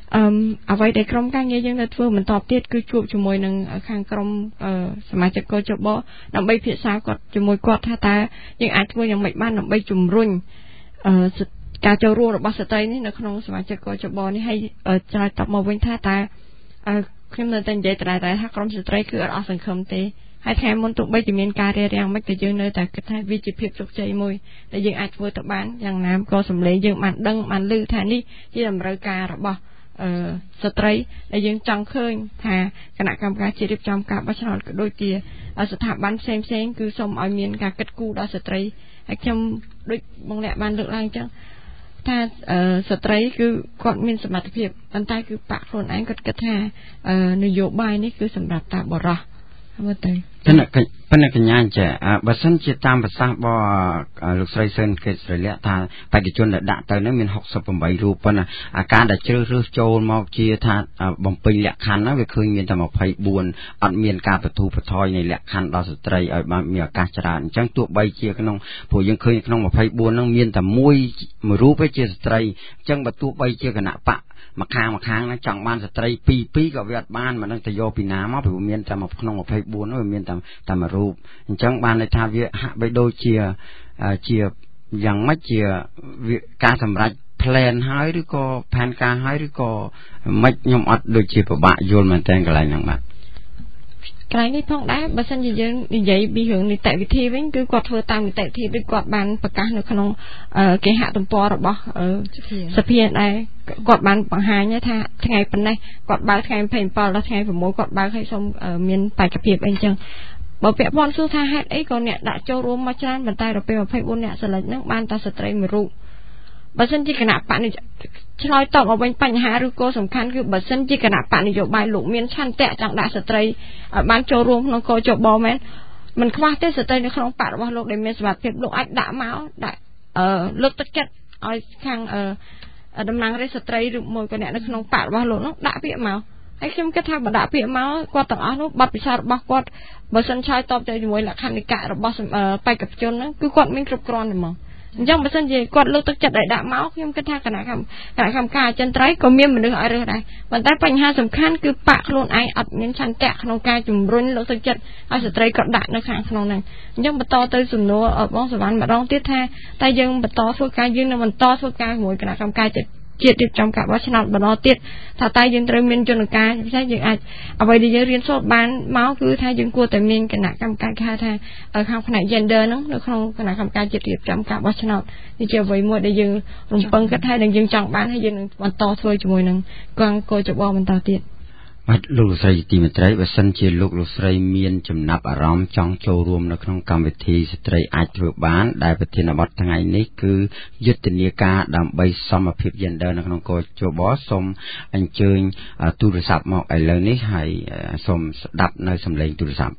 អឺអ្វីដែលក្រុមការងារយើងនៅធ្វើបន្តទៀតគឺជួបជាមួយនឹងខាងក្រុមសមាជិកកោជបដើម្បីពិភាក្សាគាត់ជាមួយគាត់ថាតើយើងអាចធ្វើយ៉ាងម៉េចបានដើម្បីជំរុញអឺការចូលរួមរបស់ស្ត្រីនេះនៅក្នុងសមាជិកកោជបនេះហើយឆ្លើយតបមកវិញថាតើខ្ញុំនៅតែនិយាយតែតែថាក្រុមស្ត្រីគឺអត់អស់សង្ឃឹមទេហើយថ្ងៃមុនទោះបីជាមានការរារាំងមិនតែយើងនៅតែគិតថាវាជាភាពជោគជ័យមួយដែលយើងអាចធ្វើទៅបានយ៉ាងណាក៏សម្លេងយើងបានដឹងបានឮថានេះជាតម្រូវការរបស់អឺស្ត្រីដែលយើងចង់ឃើញថាគណៈកម្មការជាតិរៀបចំការបោះឆ្នោតក៏ដូចជាស្ថាប័នផ្សេងផ្សេងគឺសូមឲ្យមានការគិតគូរដល់ស្ត្រីហើយខ្ញុំដូចបងអ្នកបានលើកឡើងអញ្ចឹងថាស្ត្រីគឺគាត់មានសមត្ថភាពប៉ុន្តែគឺបាក់ខ្លួនឯងគាត់គិតថានយោបាយនេះគឺសម្រាប់តាបរោះមើលទៅប៉ុន្តែប៉ុន្តែកញ្ញាចាបើសិនជាតាមប្រសាសន៍របស់លោកស្រីសឿនកេតស្រីលក្ខថាបេក្ខជនដែលដាក់ទៅនឹងមានហុកសិបប្រាំបីរូបប៉ុន្តែអាការដែលជ្រើសរើសចូលមកជាថាបំពេញលក្ខខណ្ឌហ្នឹងវាឃើញមានតែម្ភៃបួនអត់មានការបទូបថយនៃលក្ខខណ្ឌដល់ស្ត្រីឲ្យបានមានឱកាសច្រើនអញ្ចឹងទោះបីជាក្នុងព្រោះយើងឃើញក្នុងម្ភៃបួនហ្នឹងមានតែមួយមួយរូបឯជាស្ត្រីអញ្ចឹងបើទោះបីជាគណៈបកមកខាងមកខាងហ្នឹងចង់បានស្ត្រីពីរពីរក៏វាអត់បានមិនដឹងទៅយកពីណាមកព្រោះមានតែមកក្នុងម្ភៃបួននោះវាមានតែតែមួយរូបអញ្ចឹងបានន័យថាវាហាក់បីដូចជាជាយ៉ាងម៉េចជាការសម្រេច plan ហើយឬក៏ផែនការហើយឬក៏មិនខ្ញុំអត់ដូចជាពិបាកយល់មែនតើកន្លែងហ្នឹងបាទកន្លែងនេះផងដែរបើសិនជាយើងនិយាយពីរឿងនីតិវិធីវិញគឺគាត់ធ្វើតាមនីតិវិធីដូចគាត់បានប្រកាសនៅក្នុងគេហទំព័ររបស់សភាដែរគាត់បានបង្ហាញថាថ្ងៃប៉ុណ្ណេះគាត់បើកថ្ងៃម្ភៃbảyដល់ថ្ងៃ៦គាត់បើកឲ្យសូមមានបេក្ខភាពអីចឹងបើពាក់ព័ន្ធសួរថាហេតុអីក៏អ្នកដាក់ចូលរួមមកច្រើនប៉ុន្តែដល់ពេលម្ភៃបួនអ្នកសិលិចហ្នឹងបានតែស្ត្រីមួយរូបបើសិនជាគណៈបកនេះឆ្លើយតបមកវិញបញ្ហាឬក៏សំខាន់គឺបើសិនជាគណៈបកនយោបាយលោកមានឆន្ទៈចង់ដាក់ស្ត្រីឲ្យបានចូលរួមក្នុងកោជបមែនមិនខ្វះទេស្ត្រីនៅក្នុងបករបស់លោកដែលមានសមត្ថភាពលោកអាចដាក់មកដាក់អឺលើកទឹកចិត្តឲ្យខាងអឺតំណាងរាស្ត្រស្ត្រីឬមួយក៏អ្នកនៅក្នុងបករបស់លោកនោះដាក់ពាក្យមកហើយខ្ញុំគិតថាបើដាក់ពាក្យមកគាត់ទាំងអស់នោះបទពិសោធន៍របស់គាត់បើសិនឆ្លើយតបទៅជាមួយលក្ខន្តិកៈរបស់បេក្ខជនហ្នឹងគឺគាត់មានគ្រប់គ្រាន់ទេហ្មងអញ្ចឹងបើសិនជាគាត់លើកទឹកចិត្តឲ្យដាក់មកខ្ញុំគិតថាគណៈកម្មគណៈកម្មការអចិន្ត្រៃយ៍ក៏មានមនុស្សឲ្យរើសដែរប៉ុន្តែបញ្ហាសំខាន់គឺបាក់ខ្លួនឯងអត់មានឆន្ទៈក្នុងការជំរុញលើកទឹកចិត្តឲ្យស្ត្រីគាត់ដាក់នៅខាងក្នុងហ្នឹងអញ្ចឹងបន្តទៅសំណួរបងសវណ្ណម្ដងទៀតថាតែយើងបន្តធ្វើការយើងនឹងបន្តធ្វើការជាមួយគណៈកម្មការជាតិជាតិរៀបចំការបោះឆ្នោតបន្តទៀតថាតែយើងត្រូវមានយន្តការពិសេសយើងអាចអ្វីដែលយើងរៀនសូត្របានមកគឺថាយើងគួរតែមានគណៈកម្មការគេហៅថាខាងផ្នែក gender ហ្នឹងនៅក្នុងគណៈកម្មការជាតិរៀបចំការបោះឆ្នោតនេះជាអ្វីមួយដែលយើងរំពឹងគិតហើយនឹងយើងចង់បានហើយយើងនឹងបន្តធ្វើជាមួយនឹងកងកោជបបន្តទៀតបាទលោកលោកស្រីទីមេត្រីបើសិនជាលោកលោកស្រីមានចំណាប់អារម្មណ៍ចង់ចូលរួមនៅក្នុងកម្មវិធីស្ត្រីអាចធ្វើបានដែលប្រធានបទថ្ងៃនេះគឺយុទ្ធនាការដើម្បីសមភាព gender នៅក្នុងកោជបសូមអញ្ជើញទូរស័ព្ទមកឥឡូវនេះហើយសូមស្ដាប់នៅសំឡេងទូរស័ព្ទ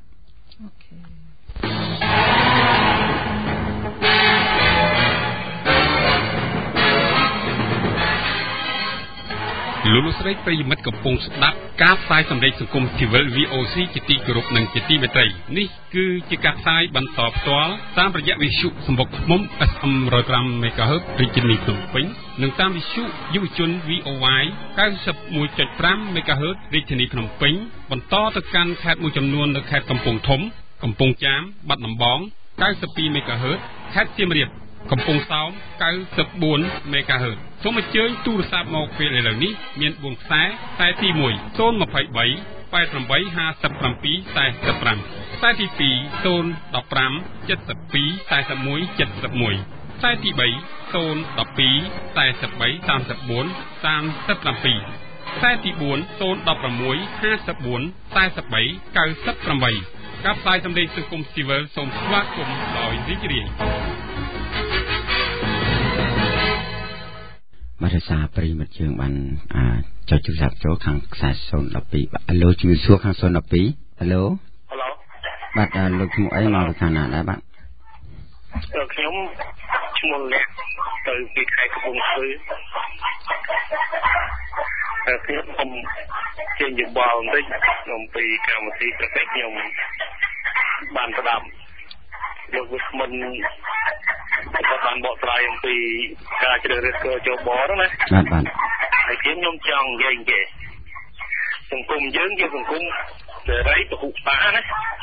លោកលោកស្រីប្រិយមិត្តកំពុងស្ដាប់ការផ្សាយសម្លេងសង្គមស៊ីវិល វី អូ សី ជាទីគោរពនិងជាទីមេត្រីនេះគឺជាការផ្សាយបន្តផ្ទាល់តាមរយៈវិទ្យុសម្បុកឃ្មុំ អេស អឹម một trămห้า MHz រាជធានីភ្នំពេញនិងតាមវិទ្យុយុវជន វី អូ វ៉ាយ ninety-one point five MHz រាជធានីភ្នំពេញបន្តទៅកាន់ខេត្តមួយចំនួននៅខេត្តកំពង់ធំកំពង់ចាមបាត់ដំបង ninety-two MHz ខេត្តសៀមរាបកំពង់សោម ninety-four MHz សូមអញ្ជើញទូរស័ព្ទមកពេលឥឡូវនេះមានfourខ្សែខ្សែទីone zero two three eight eight five seven four fiveខ្សែទីtwo zero one five seven two four one seven oneខ្សែទីthree zero one two 43 34 37ខ្សែទីfour zero one six 54 43 98ការផ្សាយសម្លេងសង្គមស៊ីវិលសូមស្វាគមន៍ដោយរីករាយបាទរសារប្រិមិត្តយើងបានអាចុចទូរស័ព្ទចូលខាងខ្សែzero one twoបាទអឡូជួយសួរខាងzero one twoអឡូអឡូបាទលោកឈ្មោះអីមកពីខាងណាដែរបាទខ្ញុំឈ្មោះលក្ខទៅពីខេត្តកំពង់ស្ពឺខ្ញុំខ្ញុំជាយោបល់បន្តិចខ្ញុំពីកម្មវិធីប្រកបខ្ញុំបានស្ដាប់លោកវិស្មិនគាត់បានបកស្រាយអំពីការជ្រើសរើសកោជបហ្នឹងណាបាទបាទហើយខ្ញុំជាខ្ញុំចង់និយាយគេសង្គមយើងជាសង្គមសេរីពហុបកណា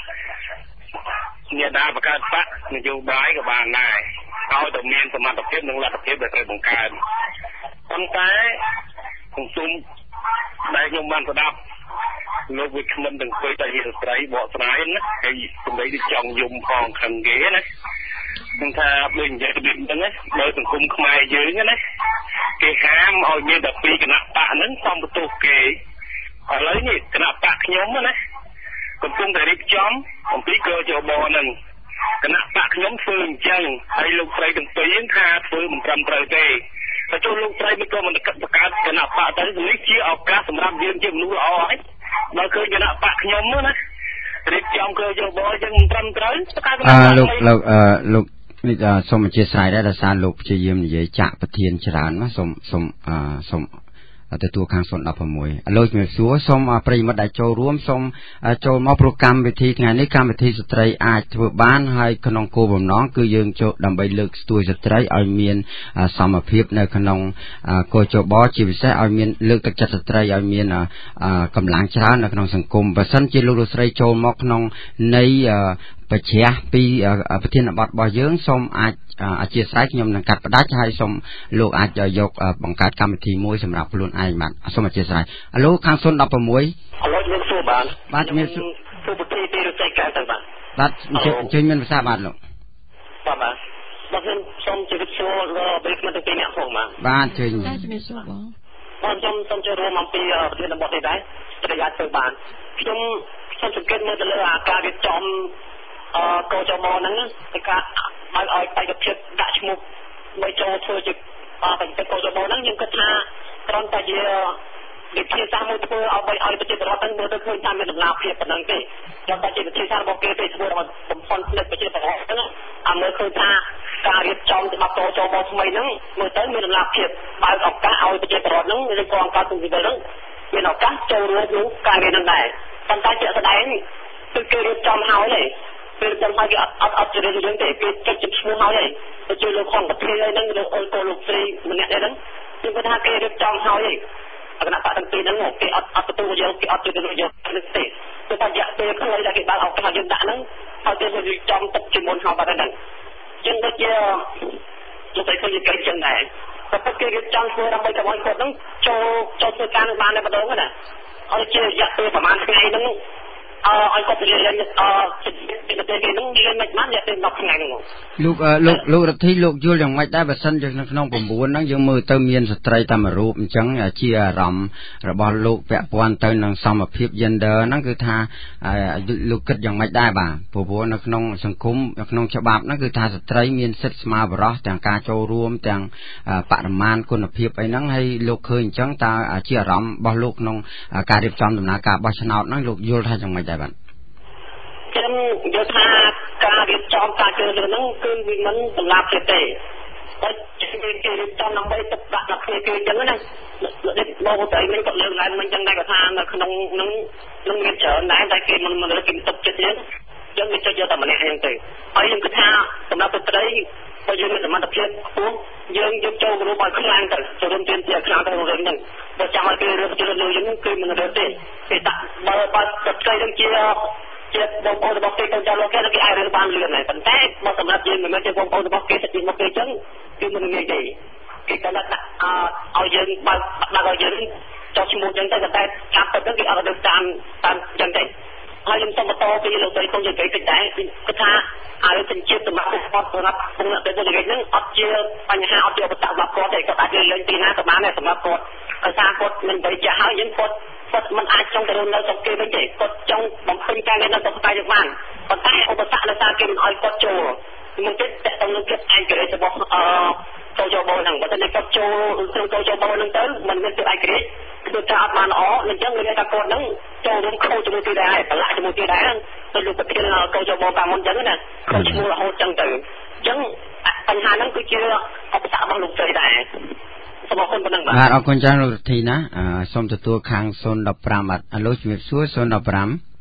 អ្នកដែលបង្កើតបកនយោបាយក៏បានដែរឲ្យតែមានសមត្ថភាពនិងលទ្ធភាពដែលត្រូវបង្កើតប៉ុន្តែសង្គមដែលខ្ញុំបានស្ដាប់លោកវិក្កាមទាំងពីរតែជាស្ត្រីបកស្រាយណាហើយសម្ដីដូចចង់យំផងខឹងគេណាខ្ញុំថាដូចនិយាយទៅហ្នឹងណាដោយសង្គមខ្មែរយើងណាគេហាមឲ្យមានតែពីរគណៈបកហ្នឹងសំបន្ទោសគេឥឡូវនេះគណៈបកខ្ញុំណាកំពុងតែរៀបចំអំពីកោជបហ្នឹងគណៈបកខ្ញុំធ្វើអញ្ចឹងហើយលោកស្រីទាំងពីរថាធ្វើមិនត្រឹមត្រូវទេតែចូលលោកស្រីមិនក៏មិនកាត់បង្កើតគណៈបកទៅនេះជាឱកាសសម្រាប់យើងជាមនុស្សល្អហើយបើឃើញគណៈបកខ្ញុំណារៀបចំកោជបអញ្ចឹងមិនត្រឹមត្រូវអឺលោកលោកអឺលោកនេះសូមអធិស្ឋានដែរដោយសារលោកព្យាយាមនិយាយចាក់ប្រធានច្រើនណាសូមសូមអឺសូមទទួលខាងศูนย์ หก ឥឡូវជំរាបសួរសូមប្រិយមិត្តដែលចូលរួមសូមចូលមកប្រកម្មវិធីថ្ងៃនេះកម្មវិធីស្ត្រីអាចធ្វើបានហើយក្នុងគោលបំណងគឺយើងចូលដើម្បីលើកស្ទួយស្ត្រីឲ្យមានសមភាពនៅក្នុងកោជបជាពិសេសឲ្យមានលើកទឹកចិត្តស្ត្រីឲ្យមានកម្លាំងច្រើននៅក្នុងសង្គមបើសិនជាលោកលោកស្រីចូលមកក្នុងនៃបច្ចាស់ពីប្រធានបទរបស់យើងសូមអាចអធិស្ឋានខ្ញុំនឹងកាត់ផ្ដាច់ហើយសូមលោកអាចយកបង្កើតកម្មវិធីមួយសម្រាប់ខ្លួនឯងបាទសូមអធិស្ឋានអឡូខាងศูนย์ หก ឥឡូវយើងសួរបានបាទជំរាបសួរទូប្រទីទីរកែទៅបាទបាទអញ្ជើញមានភាសាបាទលោកបាទបាទបាទខ្ញុំសូមជម្រាបសួរដល់ប្រិយមិត្តទាំងពីរអ្នកផងបាទបាទជើញជំរាបសួរបងបាទខ្ញុំសូមចូលរួមអំពីប្រធានបទនេះដែរស្ត្រីអាចធ្វើបានខ្ញុំសូមសង្កេតមើលទៅលើអាការរៀបចំអឺកោចមហ្នឹងឯកាឲ្យឲ្យបេក្ខភាពដាក់ឈ្មោះមកចូលធ្វើជាបេក្ខភាពកោចមហ្នឹងខ្ញុំគិតថាត្រង់តែជាវិធីសាស្ត្រមួយធ្វើឲ្យឲ្យប្រជាពលរដ្ឋហ្នឹងមើលទៅឃើញថាមានដំណាភាពប៉ុណ្ណឹងទេចាំតែជាវិធីសាស្ត្ររបស់គេទេធ្វើឲ្យបំផុនផ្នែកប្រជាពលរដ្ឋហ្នឹងអាមើលឃើញថាការរៀបចំច្បាប់កោចមថ្មីហ្នឹងមើលទៅមានដំណាភាពបើកឱកាសឲ្យប្រជាពលរដ្ឋហ្នឹងឬក៏អង្គការសង្គមស៊ីវិលហ្នឹងមានឱកាសចូលរួមក្នុងការងារហ្នឹងដែរប៉ុន្តែជាក់ស្ដែងគឺគេរៀបចំហើយទេពេលចាំមកគេអត់អត់អត់ជឿរឿងទេគេចុចជំឈ្មោះហើយទៅជួយលោកខំប្រធានហ្នឹងលោកអុលកូលោកស្រីម្នាក់ហ្នឹងគឺគាត់ថាគេរៀបចំហើយអគណៈបកទាំងពីរហ្នឹងគេអត់អត់ទទួលយកគេអត់ទទួលយកទេគឺថារយៈពេលខ្លីដែលគេបើកឱកាសយើងដាក់ហ្នឹងហើយគេរៀបចំទឹកជាមុនហើយបាត់ហ្នឹងចឹងដូចជាលោកស្រីឃើញគេចឹងដែរតែពិតគេរៀបចំធ្វើដើម្បីកុំឲ្យគាត់ហ្នឹងចូលចូលធ្វើការនឹងបានតែម្ដងណាហើយជារយៈពេលប្រហែលថ្ងៃហ្នឹងអឺឲ្យគាត់រៀនអឺពីប្រទេសគេនឹងរៀនមិនបានតែពេលដប់ថ្ងៃហ្នឹងលោកលោកលោករដ្ឋីលោកយល់យ៉ាងម៉េចដែរបើសិនជានៅក្នុង៩ហ្នឹងយើងមើលទៅមានស្ត្រីតែមួយរូបអញ្ចឹងជាអារម្មណ៍របស់លោកពាក់ព័ន្ធទៅនឹងសមភាព gender ហ្នឹងគឺថាលោកគិតយ៉ាងម៉េចដែរបាទព្រោះនៅក្នុងសង្គមនៅក្នុងច្បាប់ហ្នឹងគឺថាស្ត្រីមានសិទ្ធិស្មើបុរសទាំងការចូលរួមទាំងបរិមាណគុណភាពអីហ្នឹងហើយលោកឃើញអញ្ចឹងតើជាអារម្មណ៍របស់លោកក្នុងការរៀបចំដំណើរការបោះឆ្នោតហ្នឹងលោកយល់ថាយ៉ាងម៉េចដែរបាទខ្ញុំយល់ថាការរៀបចំការជឿរឿងហ្នឹងគឺវាមិនសម្រាប់ទេទេតែគេរៀបចំដើម្បីទឹកដាក់ដល់គ្នាគេអញ្ចឹងណាលោកបងប្អូននេះគាត់លើកឡើងមិនអញ្ចឹងដែរគាត់ថានៅក្នុងនឹងនឹងមានច្រើនដែរតែគេមិនមិនគេទុកចិត្តយើងយើងវាចុចយកតែម្នាក់អញ្ចឹងទៅហើយខ្ញុំគិតថាសម្រាប់ស្ត្រីបើយើងមានសមត្ថភាពខ្ពស់យើងយកចូលរួមឲ្យខ្លាំងទៅចូលរួមទាមទារខ្លាំងទៅរឿងហ្នឹងបើចាំឲ្យគេរើសជឿលើយើងគឺមិនរើសទេគេដាក់បើបើស្ត្រីនឹងជាជាបងប្អូនរបស់គេទៅចាំលោកគេគេអាចរើសបានលឿនដែរប៉ុន្តែបើសម្រាប់យើងមិនមែនជាបងប្អូនរបស់គេទៅទីមកគេអញ្ចឹងគឺមិនងាយទេគេគាត់ដាក់ឲ្យយើងបើដាក់ឲ្យយើងចុះឈ្មោះអញ្ចឹងទៅតែចាប់ទៅគេអត់ទៅតាមតាមអញ្ចឹងទេហើយខ្ញុំសូមបន្តពីលោកស្រីកុំនិយាយតិចដែរគឺថាឲ្យជំនឿសម្រាប់គាត់សម្រាប់គណៈពេលនេះហ្នឹងអត់ជាបញ្ហាអត់ជាឧបសគ្គសម្រាប់គាត់ទេគាត់អាចលេងទីណាក៏បានដែរសម្រាប់គាត់ដោយសារគាត់មិនបីចាស់ហើយយើងគាត់គាត់មិនអាចចង់ទៅរស់នៅស្រុកគេវិញទេគាត់ចង់បំពេញការងារនៅស្រុកខ្មែរយើងបានប៉ុន្តែឧបសគ្គដោយសារគេមិនឲ្យគាត់ចូលមួយទៀតតើតើនឹងគិតឯករាជ្យរបស់អឺកោជបហ្នឹងបើតែគាត់ចូលក្នុងកោជបហ្នឹងទៅមិនមានភាពឯករាជ្យគឺថាអត់បានល្អអញ្ចឹងមានតែគាត់ហ្នឹងចូលរួមខូចជាមួយគេដែរប្រឡាក់ជាមួយគេដែរទៅលោកប្រធានកោជបតាមមុនអញ្ចឹងណាខូចឈ្មោះរហូតអញ្ចឹងទៅអញ្ចឹងបញ្ហាហ្នឹងគឺជាឧបសគ្គរបស់លោកស្រីដែរសូមអរគុណប៉ុណ្ណឹងបាទអរគុណច្រើនលោករដ្ឋីណាសូមទទួលខាងศูนย์ หก បាទឥឡូវជំរាបសួរศูนย์ หก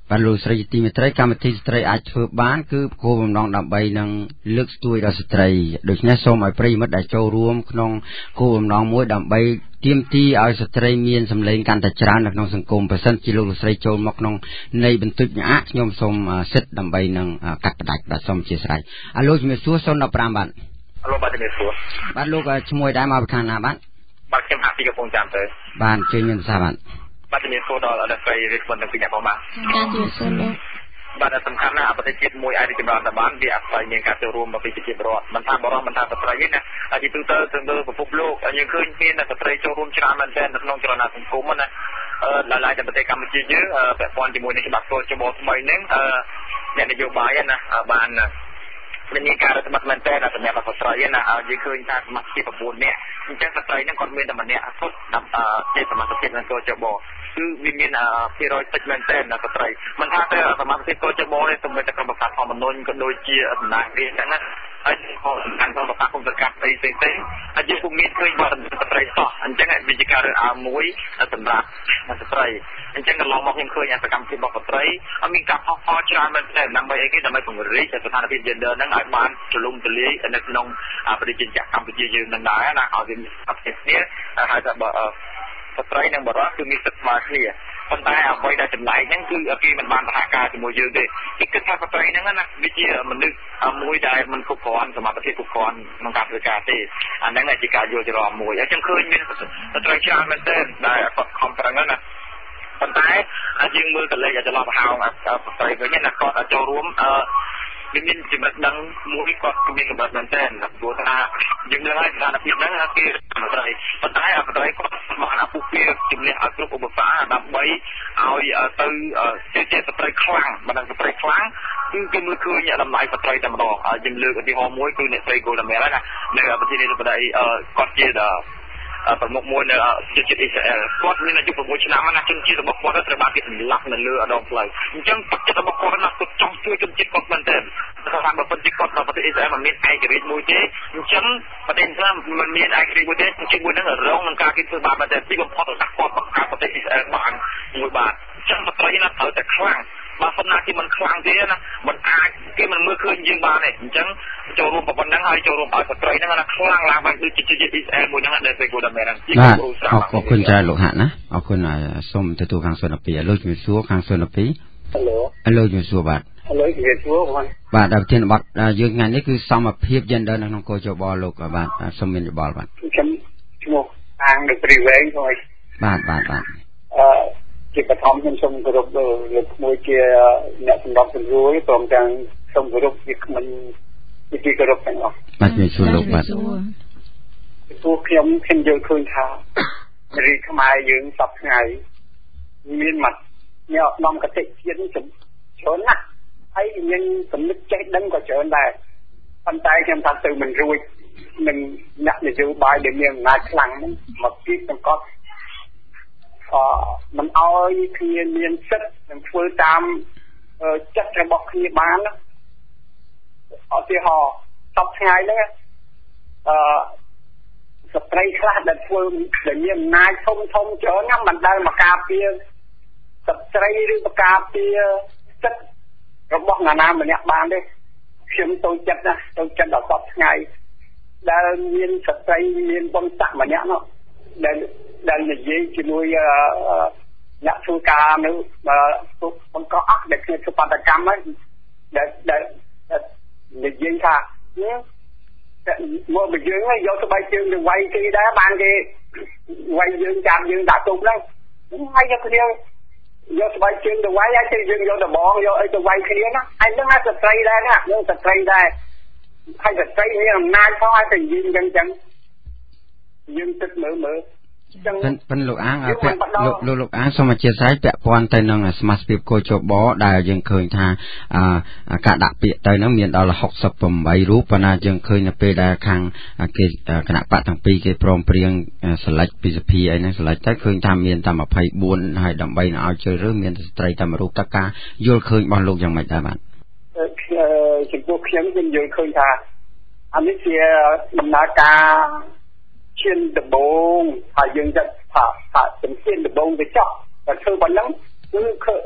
បាទលោកស្រីទីមេត្រីកម្មវិធីស្ត្រីអាចធ្វើបានគឺគោលបំណងដើម្បីនឹងលើកស្ទួយដល់ស្ត្រីដូច្នេះសូមឲ្យប្រិយមិត្តដែលចូលរួមក្នុងគោលបំណងមួយដើម្បីទាមទារឲ្យស្ត្រីមានសម្លេងកាន់តែច្រើននៅក្នុងសង្គមបើសិនជាលោកស្រីចូលមកក្នុងនៃបន្ទុកញ៉ាខ្ញុំសូមសិទ្ធដើម្បីនឹងកាត់ផ្ដាច់បាទសូមអធិស្ឋានអរលោកជំរាបសួរศูนย์หนึ่งห้าបាទអរលោកបាទជំរាបសួរបាទលោកឈ្មោះដែរមកពីខាងណាបាទបាទខ្ញុំហាក់ពីកំពង់ចាមទៅបាទជឿមានភាសាបាទបាទជំរាបសួរដល់អត់ស្រីវិស្វនទាំងពីរអ្នកផងបាទចាជំរាបសួរលោកបាទសំខាន់ណាស់ប្រទេសជាតិមួយអាចរីកចម្រើនទៅបានវាអាស្រ័យមានការចូលរួមពីប្រជាពលរដ្ឋមិនថាបរិបទមិនថាស្ត្រីទេណាជាទូទៅទៅលើពិភពលោកយើងឃើញមានស្ត្រីចូលរួមច្រើនមែនទែននៅក្នុងចលនាសង្គមណាអឺឡើយតែប្រទេសកម្ពុជាយើងពាក់ព័ន្ធជាមួយនឹងច្បាប់កោជបថ្មីហ្នឹងអឺអ្នកនយោបាយណាបានមានការរដ្ឋបတ်មែនតើសម្រាប់ស្ត្រីណាយើងឃើញថាសមាជិក៩នាក់អញ្ចឹងស្ត្រីហ្នឹងគាត់មានតែម្នាក់សុទ្ធជាសមាជិកនឹងកោជបគឺវាមានភាគរយតិចមែនតើណាស្ត្រីមិនថាតែសមាជិកកោជបនេះសម្រាប់តែក្រុមប្រកាសធម្មនុញ្ញក៏ដូចជាតំណាងរាស្ត្រហ្នឹងណាហើយក៏សំខាន់ក្នុងប្រកាសគុំសកាត់អីផ្សេងផ្សេងហើយយើងពុំមានឃើញបទស្ត្រីសោះអញ្ចឹងវាជាការរើសអើងមួយសម្រាប់ស្ត្រីអញ្ចឹងកន្លងមកខ្ញុំឃើញសកម្មភាពរបស់ស្ត្រីអត់មានការផុសផុលច្រើនមែនទែនដើម្បីអីគេដើម្បីពង្រីកស្ថានភាព gender ហ្នឹងឲ្យបានទូលំទូលាយនៅក្នុងប្រជាជាតិកម្ពុជាយើងនឹងដែរណាឲ្យវាមានអភិភាពហើយថាបើស្ត្រីនិងបុរសគឺមានសិទ្ធិស្មើគ្នាប៉ុន្តែអ្វីដែលចម្លែកហ្នឹងគឺគេមិនបានសហការជាមួយយើងទេគេគិតថាស្ត្រីហ្នឹងណាវាជាមនុស្សមួយដែលមិនគ្រប់គ្រាន់សមត្ថភាពគ្រប់គ្រាន់ក្នុងការធ្វើការទេអាហ្នឹងជាការយល់ច្រឡំមួយហើយខ្ញុំឃើញមានស្ត្រីច្រើនមែនទែនដែលគាត់ខំប្រឹងណាប៉ុន្តែយើងមើលកលេចចន្លោះប្រហោងស្ត្រីវិញណាគាត់ចូលរួមអឺវាមានចំណុចដឹងមួយគាត់មានកម្រិតមែនទែនព្រោះថាយើងនឹងឲ្យស្ថានភាពហ្នឹងគេស្ត្រីប៉ុន្តែស្ត្រីគាត់បានអពុពាជំនះឲ្យគ្រប់ឧបសគ្គដើម្បីឲ្យទៅជាស្ត្រីខ្លាំងមិនដឹងស្ត្រីខ្លាំងគឺគេមើលឃើញតម្លៃស្ត្រីតែម្ដងយើងលើកឧទាហរណ៍មួយគឺអ្នកស្រី Golda Meir ណានៅប្រទេសនេះទៅគាត់ជាប្រមុខមួយនៅជាតិអ៊ីស្រាអែលគាត់មានអាយុ៦ឆ្នាំណាជនជាតិរបស់គាត់ត្រូវបានគេសម្លាប់នៅលើដងផ្លូវអញ្ចឹងទឹកចិត្តរបស់គាត់ណាគាត់ចង់ជួយជនជាតិគាត់មែនទែនថាបើពិតជាគាត់នៅប្រទេសអ៊ីស្រាអែលមិនមានឯករាជ្យមួយទេអញ្ចឹងប្រទេសណាមិនមានឯករាជ្យមួយទេជាមួយនឹងរងនឹងការគេធ្វើបាបមែនទែនទីបំផុតរបស់គាត់បង្កើតប្រទេសអ៊ីស្រាអែលបានមួយបាទអញ្ចឹងស្ត្រីណាត្រូវតែខ្លាំងបើសិនណាគេមិនខ្លាំងទេណាមិនអាចគេមិនមើលឃើញយើងបានទេអញ្ចឹងចូលរួមប៉ុណ្ណឹងហើយចូលរួមឲ្យស្ត្រីហ្នឹងណាខ្លាំងឡើងបានដូចជាជាតិអ៊ីស្រាអែលមួយហ្នឹងដែលពេលគាត់តែមែនជាគ្រូស្រាប់អរគុណច្រើនលោកហាក់ណាអរគុណសូមទទួលខាងសុនពីលោកជំរាបសួរខាងសុនពីហេឡូហេឡូជំរាបសួរបាទហេឡូជំរាបសួរបងបាទដល់ធានបတ်យើងថ្ងៃនេះគឺសមភាព gender នៅក្នុងកោជបលោកបាទសូមមានយោបល់បាទខ្ញុំឈ្មោះអាងនៅព្រីវែងហើយបាទបាទបាទអឺជាបឋមខ្ញុំសូមគោរពលោកមួយជាអ្នកសម្របសម្រួលព្រមទាំងសូមគោរពជាមិនជាគោរពទាំងអស់បាទជំរាបសួរលោកបាទពួកខ្ញុំខ្ញុំយល់ឃើញថារីខ្មែរយើងសពថ្ងៃមានមកអ្នកអដំកតិជាតិច្រើនណាស់ហើយយើងកំណត់ចេះដឹងក៏ច្រើនដែរប៉ុន្តែខ្ញុំថាទៅមិនរួចនឹងអ្នកនយោបាយដែលមានអំណាចខ្លាំងមកពីសង្កត់អឺមិនអោយគ្នាមានសិទ្ធិនឹងធ្វើតាមចិត្តរបស់គ្នាបានអត់ទេហោសពថ្ងៃហ្នឹងអឺស្ត្រីខ្លះដែលធ្វើដែលមានអំណាចធំធំច្រើនណាស់មិនដែលមកការពារស្ត្រីឬមកការពារសិទ្ធិរបស់ណានាម្នាក់បានទេខ្ញុំទៅចិត្តណាទៅចិត្តដល់សពថ្ងៃដែលមានស្ត្រីមានបុណ្យស័ក្តិម្នាក់នោះដែលដែលនិយាយជាមួយអ្នកធ្វើការនៅបង្កអស់ដែលគេធ្វើបាតកម្មហ្នឹងដែលដែលនិយាយថាមកមកយើងយកស្បែកជើងទៅវាយគេដែរបានគេវាយយើងចាប់យើងដាក់ទុកហ្នឹងហើយយកគ្នាយកស្បែកជើងទៅវាយហើយគេយើងយកដបងយកអីទៅវាយគ្នាណាហើយហ្នឹងអាស្ត្រីដែរណាយើងស្ត្រីដែរហើយស្ត្រីមានអំណាចផងហើយតែយើងអញ្ចឹងចឹងយើងទឹកមើលមើលប៉ុន្តែលោកអាងលោកលោកលោកអាងសូមអធិស្ឋានពាក់ព័ន្ធទៅនឹងសមាជិកកោជបដែលយើងឃើញថាការដាក់ពាក្យទៅហ្នឹងមានដល់ហុកសិបប្រាំបីរូបប៉ុន្តែយើងឃើញនៅពេលដែលខាងគេគណៈបកទាំងពីរគេព្រមព្រៀងសិលេចពីសភាអីហ្នឹងសិលេចទៅឃើញថាមានតែម្ភៃបួនហើយដើម្បីឲ្យជ្រើសរើសមានស្ត្រីតែមួយរូបតើការយល់ឃើញរបស់លោកយ៉ាងម៉េចដែរបាទចំពោះខ្ញុំខ្ញុំយល់ឃើញថាអានេះជាដំណើរការឈានដំបងហើយយើងចាត់ថាថាជំនាញដំបងទៅចោះតែធ្វើប៉ុណ្ណឹងគឺគឺ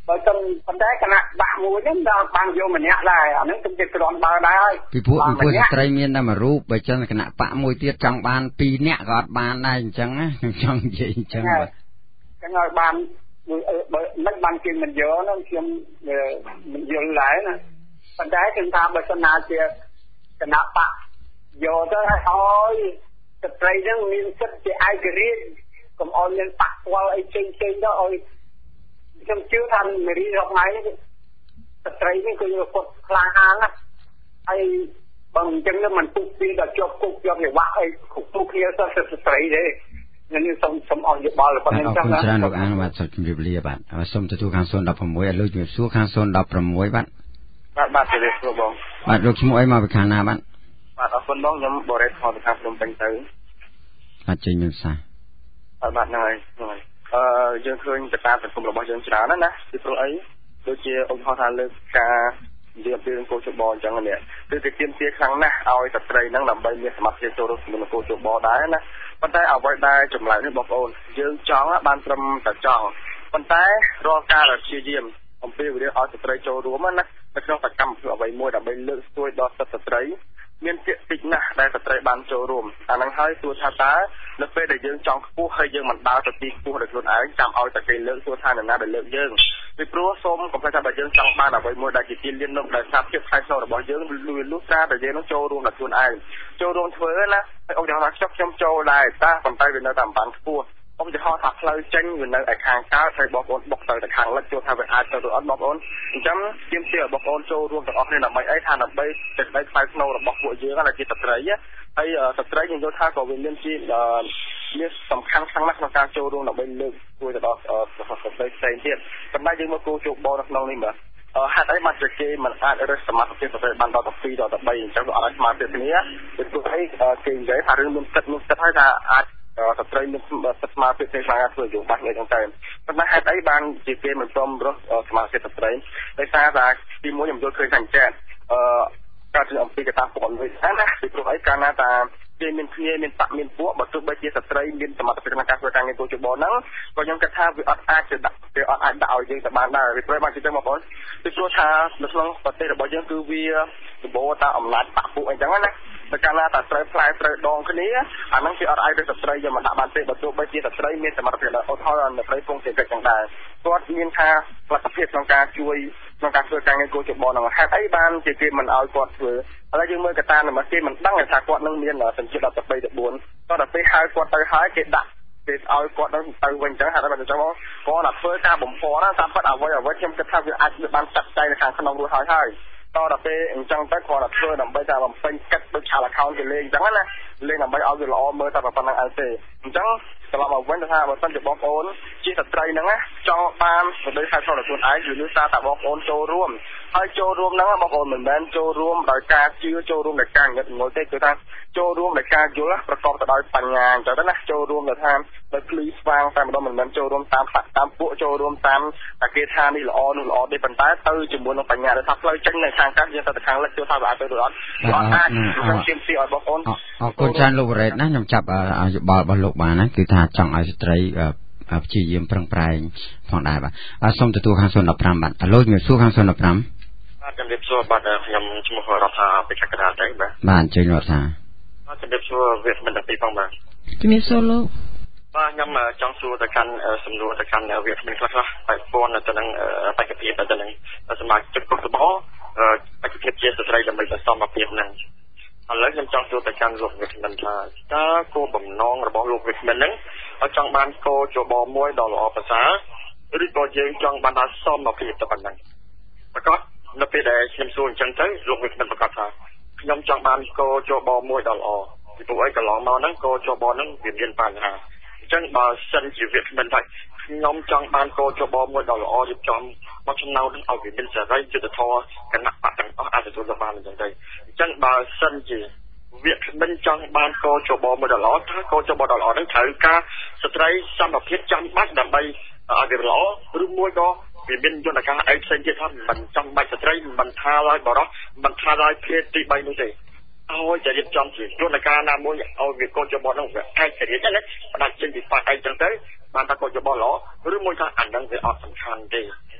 បើសិនប៉ុន្តែគណៈបាក់មួយហ្នឹងដល់បានយកម្នាក់ដែរអាហ្នឹងខ្ញុំជិះគ្រាន់បើដែរហើយពីពួកពីពួកស្ត្រីមានតែមួយរូបបើចឹងគណៈបាក់មួយទៀតចង់បានពីរនាក់ក៏អត់បានដែរអញ្ចឹងណាខ្ញុំចង់និយាយអញ្ចឹងបាទអញ្ចឹងឲ្យបានបើមិនបានគេមិនយកហ្នឹងខ្ញុំមិនយល់ដែរណាប៉ុន្តែខ្ញុំថាបើសិនណាជាគណៈបាក់យកទៅឲ្យស្ត្រីហ្នឹងមានសិទ្ធិជាឯករាជ្យកុំឲ្យមានប៉ះពាល់អីផ្សេងៗទៅឲ្យខ្ញុំជឿថាមេរីរកថ្ងៃនេះស្ត្រីនេះគឺគាត់ខ្លាំងហានណាហើយបើអញ្ចឹងមិនពុកពីដល់ជាប់គុកជាប់ច្បាប់អីគុកគ្នាទៅស្ត្រីទេខ្ញុំសូមសូមអរយោបល់ប៉ុណ្ណឹងចា៎អរគុណច្រើនលោកអានបាទសូមជម្រាបលាបាទសូមទទួលខាងศูนย์ หนึ่ง หกឲ្យលោកជំរាបសួរខាងศูนย์ หนึ่ง หกបាទបាទបាទជម្រាបសួរបងបាទលោកឈ្មោះអីមកពីខាងណាបាទបាទអរគុណបងខ្ញុំបរិយាថតពីខាងភ្នំពេញទៅបាទចេញមានសាបាទបាទហ្នឹងហើយហ្នឹងហើយអឺយើងឃើញកត្តាសង្គមរបស់យើងច្រើនណាស់ណាពីព្រោះអីដូចជាឧទាហរណ៍ថាលើកការនិយាយពីកោជបអញ្ចឹងនេះគឺគេទាមទារខ្លាំងណាស់ឲ្យស្ត្រីហ្នឹងដើម្បីមានសមត្ថភាពចូលរួមជាមួយនឹងកោជបដែរណាប៉ុន្តែអ្វីដែលចម្លែកនេះបងប្អូនយើងចង់បានត្រឹមតែចង់ប៉ុន្តែរាល់ការព្យាយាមអំពីវិរិយឲ្យស្ត្រីចូលរួមណានៅក្នុងសកម្មភាពអ្វីមួយដើម្បីលើកស្ទួយដល់សិទ្ធិស្ត្រីមានពាក្យតិចណាស់ដែលស្ត្រីបានចូលរួមអាហ្នឹងហើយទោះថាតើនៅពេលដែលយើងចង់ខ្ពស់ហើយយើងមិនដើរទៅទីខ្ពស់ដោយខ្លួនឯងចាំឲ្យតែគេលើកទោះថានរណាដែលលើកយើងពីព្រោះសូមកុំភ្លេចថាបើយើងចង់បានអ្វីមួយដែលជាទីលាននោះដែលសាភាពខ្សែស្នូលរបស់យើងលួចលុះសារតែយើងនឹងចូលរួមដោយខ្លួនឯងចូលរួមធ្វើណាហើយឧទាហរណ៍ថាខ្ញុំចូលដែរតែប៉ុន្តែវានៅតែមិនបានខ្ពស់ឧទាហរណ៍ថាផ្លូវចេញវានៅឯខាងកើតហើយបងប្អូនបុកទៅតែខាងលិចចូលថាវាអាចទៅអត់បងប្អូនអញ្ចឹងទាមទារឲ្យបងប្អូនចូលរួមទាំងអស់គ្នាដើម្បីអីថាដើម្បីសេចក្តីខ្សែស្នូលរបស់ពួកយើងដែលជាស្ត្រីហើយស្ត្រីយើងយល់ថាក៏វាមានជាមានសំខាន់ខ្លាំងណាស់ក្នុងការចូលរួមដើម្បីលើកស្ទួយទៅដល់ស្ត្រីផ្សេងទៀតប៉ុន្តែយើងមកគូជោគបោនៅក្នុងនេះមើលហេតុអីបានជាគេមិនអាចរើសសមត្ថភាពស្ត្រីបានដល់ពីរដល់បីអញ្ចឹងវាអត់អាចស្មើភាពគ្នាពីព្រោះអីគេនិយាយថារឿងមានចិត្តមានចិត្តហើយថាអាចស្ត្រីមានសិទ្ធិស្មារតីផ្សេងៗធ្វើយោបាច់អីហ្នឹងទៅប៉ុន្តែហេតុអីបានជាគេមិនព្រមរស់ស្មារតីស្ត្រីដោយសារថាទីមួយខ្ញុំយល់ឃើញថាចាអឺការជឿអំពីកត្តាពុកអនុវិសាណាពីព្រោះអីកាលណាតាគេមានគ្នាមានបាក់មានពួកបើទោះបីជាស្ត្រីមានសមត្ថភាពក្នុងការធ្វើការងារគូជបហ្នឹងក៏ខ្ញុំគិតថាវាអត់អាចទៅដាក់វាអត់អាចដាក់ឲ្យយើងទៅបានដែរពីព្រោះបានជិះទៅបងប្អូនពីព្រោះថានៅក្នុងប្រទេសរបស់យើងគឺវាសម្បូរតាអំណាចបាក់ពួកអីចឹងណាតែកាលណាតាស្រីផ្លែស្រីដងគ្នាអាហ្នឹងគេអត់អាចទៅស្ត្រីយកមកដាក់បានទេបើទោះបីជាស្ត្រីមានសមត្ថភាពដល់ឧទាហរណ៍នៅស្រីពងជាកិច្ចចឹងដែរគាត់មានថាលទ្ធភាពក្នុងការជួយក្នុងការធ្វើការងារគូជបហ្នឹងហេតុអីបានជាគេមិនឲ្យគាត់ធ្វើឥឡូវយើងមើលកត្តារបស់គេមិនដឹងថាគាត់នឹងមានសញ្ជាតិដល់ទៅទៅបួនក៏ដល់ពេលហៅគាត់ទៅហើយគេដាក់គេឲ្យគាត់នឹងទៅវិញចឹងហើយបើចឹងគាត់nakធ្វើការបំផណាតាមពិតអ្វីអ្វីខ្ញុំគិតថាវាអាចបានចាត់ចែងនៅខាងក្នុងរួចហើយហើយតដល់ពេលអញ្ចឹងទៅគាត់nakធ្វើដើម្បីតែបំពេញកិច្ចដូចឆាល account គេលេងអញ្ចឹងណាលេងដើម្បីឲ្យវាល្អមើលតែប៉ុណ្្នឹងអត់ទេអញ្ចឹងត្រឡប់មកវិញទៅថាបើសិនជាបងប្អូនជាស្ត្រីហ្នឹងណាចង់បានសេចក្តីខែខ្លួនខ្លួនឯងគឺលើសារតែបងប្អូនចូលរួមហើយចូលរួមហ្នឹងបងប្អូនមិនមែនចូលរួមដោយការជឿចូលរួមដោយការងឹតងល់ទេគឺថាចូលរួមដោយការយល់ប្រកបទៅដោយបញ្ញាអញ្ចឹងទៅណាចូលរួមដោយថាដោយភ្លឺស្វាងតែម្ដងមិនមែនចូលរួមតាមបាក់តាមពួកចូលរួមតាមតែគេថានេះល្អនោះល្អទេប៉ុន្តែទៅជាមួយនឹងបញ្ញាដែលថាផ្លូវចេញនៅខាងកើតយើងទៅទៅខាងលិចចូលថាវាអាចទៅឬអត់អត់អាចខ្ញុំជឿពីឲ្យបងប្អូនអរគុណច្រើនលោករ៉េតណាខ្ញុំចាប់យោបល់របស់លោកបានណាគឺថាចង់ឲ្យស្ត្រីព្យាយាមប្រឹងប្រែងផងដែរបាទសូមទទួលខាងศูนย์ หนึ่ง ห้าបាទឥឡូវជំរាបសួរខាងศูนย์ หนึ่ง ห้าបាទជំរាបសួរបាទខ្ញុំឈ្មោះរដ្ឋាភិបាលកណ្ដាលដែរបាទបាទអញ្ជើញរដ្ឋាបាទជំរាបសួរវាគ្មិនទាំងពីរផងបាទជំរាបសួរលោកបាទខ្ញុំចង់សួរទៅកាន់សំណួរទៅកាន់វាគ្មិនខ្លះខ្លះបែបព័ន្ធទៅនឹងបច្ចេកទេសទៅនឹងសមាជិកកុសបបច្ចេកទេសជាស្ត្រីដើម្បីទៅសមភាពហ្នឹងឥឡូវខ្ញុំចង់សួរទៅកាន់លោកវិក្កាមិនថាតើគោលបំណងរបស់លោកវិក្កាមិនហ្នឹងឲ្យចង់បានគោលជបមួយដ៏ល្អប្រសើរឬក៏យើងចង់បានដល់សមភាពទៅប៉ុណ្ណឹងប្រកាសនៅពេលដែលខ្ញុំសួរអញ្ចឹងទៅលោកវិក្កាមិនប្រកាសថាខ្ញុំចង់បានគោលជបមួយដ៏ល្អពីព្រោះអីកន្លងមកហ្នឹងគោលជបហ្នឹងវាមានបញ្ហាអញ្ចឹងបើសិនជាវិក្កាមិនថាខ្ញុំចង់បានគោលជបមួយដ៏ល្អរៀបចំមកចំណៅនឹងឲ្យវាមានសេរីយុត្តិធម៌គណៈបកទាំងអស់អាចទទួលបានអញ្ចឹងទៅអញ្ចឹងបើសិនជាវាគ្មិនចង់បានគោលជបមួយដ៏ល្អតើគោលជបដ៏ល្អហ្នឹងត្រូវការស្ត្រីសមភាពចាំបាច់ដើម្បីឲ្យវាល្អឬមួយក៏វាមានយន្តការអីផ្សេងទៀតថាមិនចាំបាច់ស្ត្រីមិនថាឡើយបរិសុទ្ធមិនថាឡើយភេទទី3នោះទេឲ្យតែរៀបចំជាយន្តការណាមួយឲ្យវាគោលជបហ្នឹងវាអាចរៀបណាផ្ដាច់ចេញពីបាត់អីចឹងទៅបានថាគោលជបល្អឬមួយថាអាហ្នឹងវាអត់សំខាន់ទេ